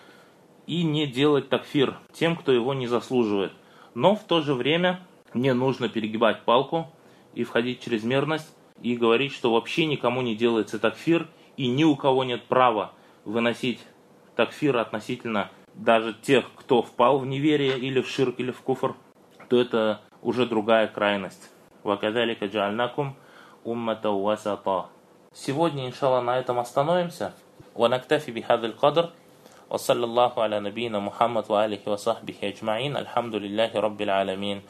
и не делать такфир тем, кто его не заслуживает. Но в то же время не нужно перегибать палку и входить в чрезмерность и говорить, что вообще никому не делается такфир и ни у кого нет права выносить такфир относительно даже тех, кто впал в неверие или в ширк или в куфр, то это уже другая крайность. «Вакадалика джаальнакум уммата васата». Сегодня, иншаллах, на этом остановимся. ونكتفي بهذا القدر وصلى الله على نبينا محمد وآله وصحبه أجمعين الحمد لله رب العالمين.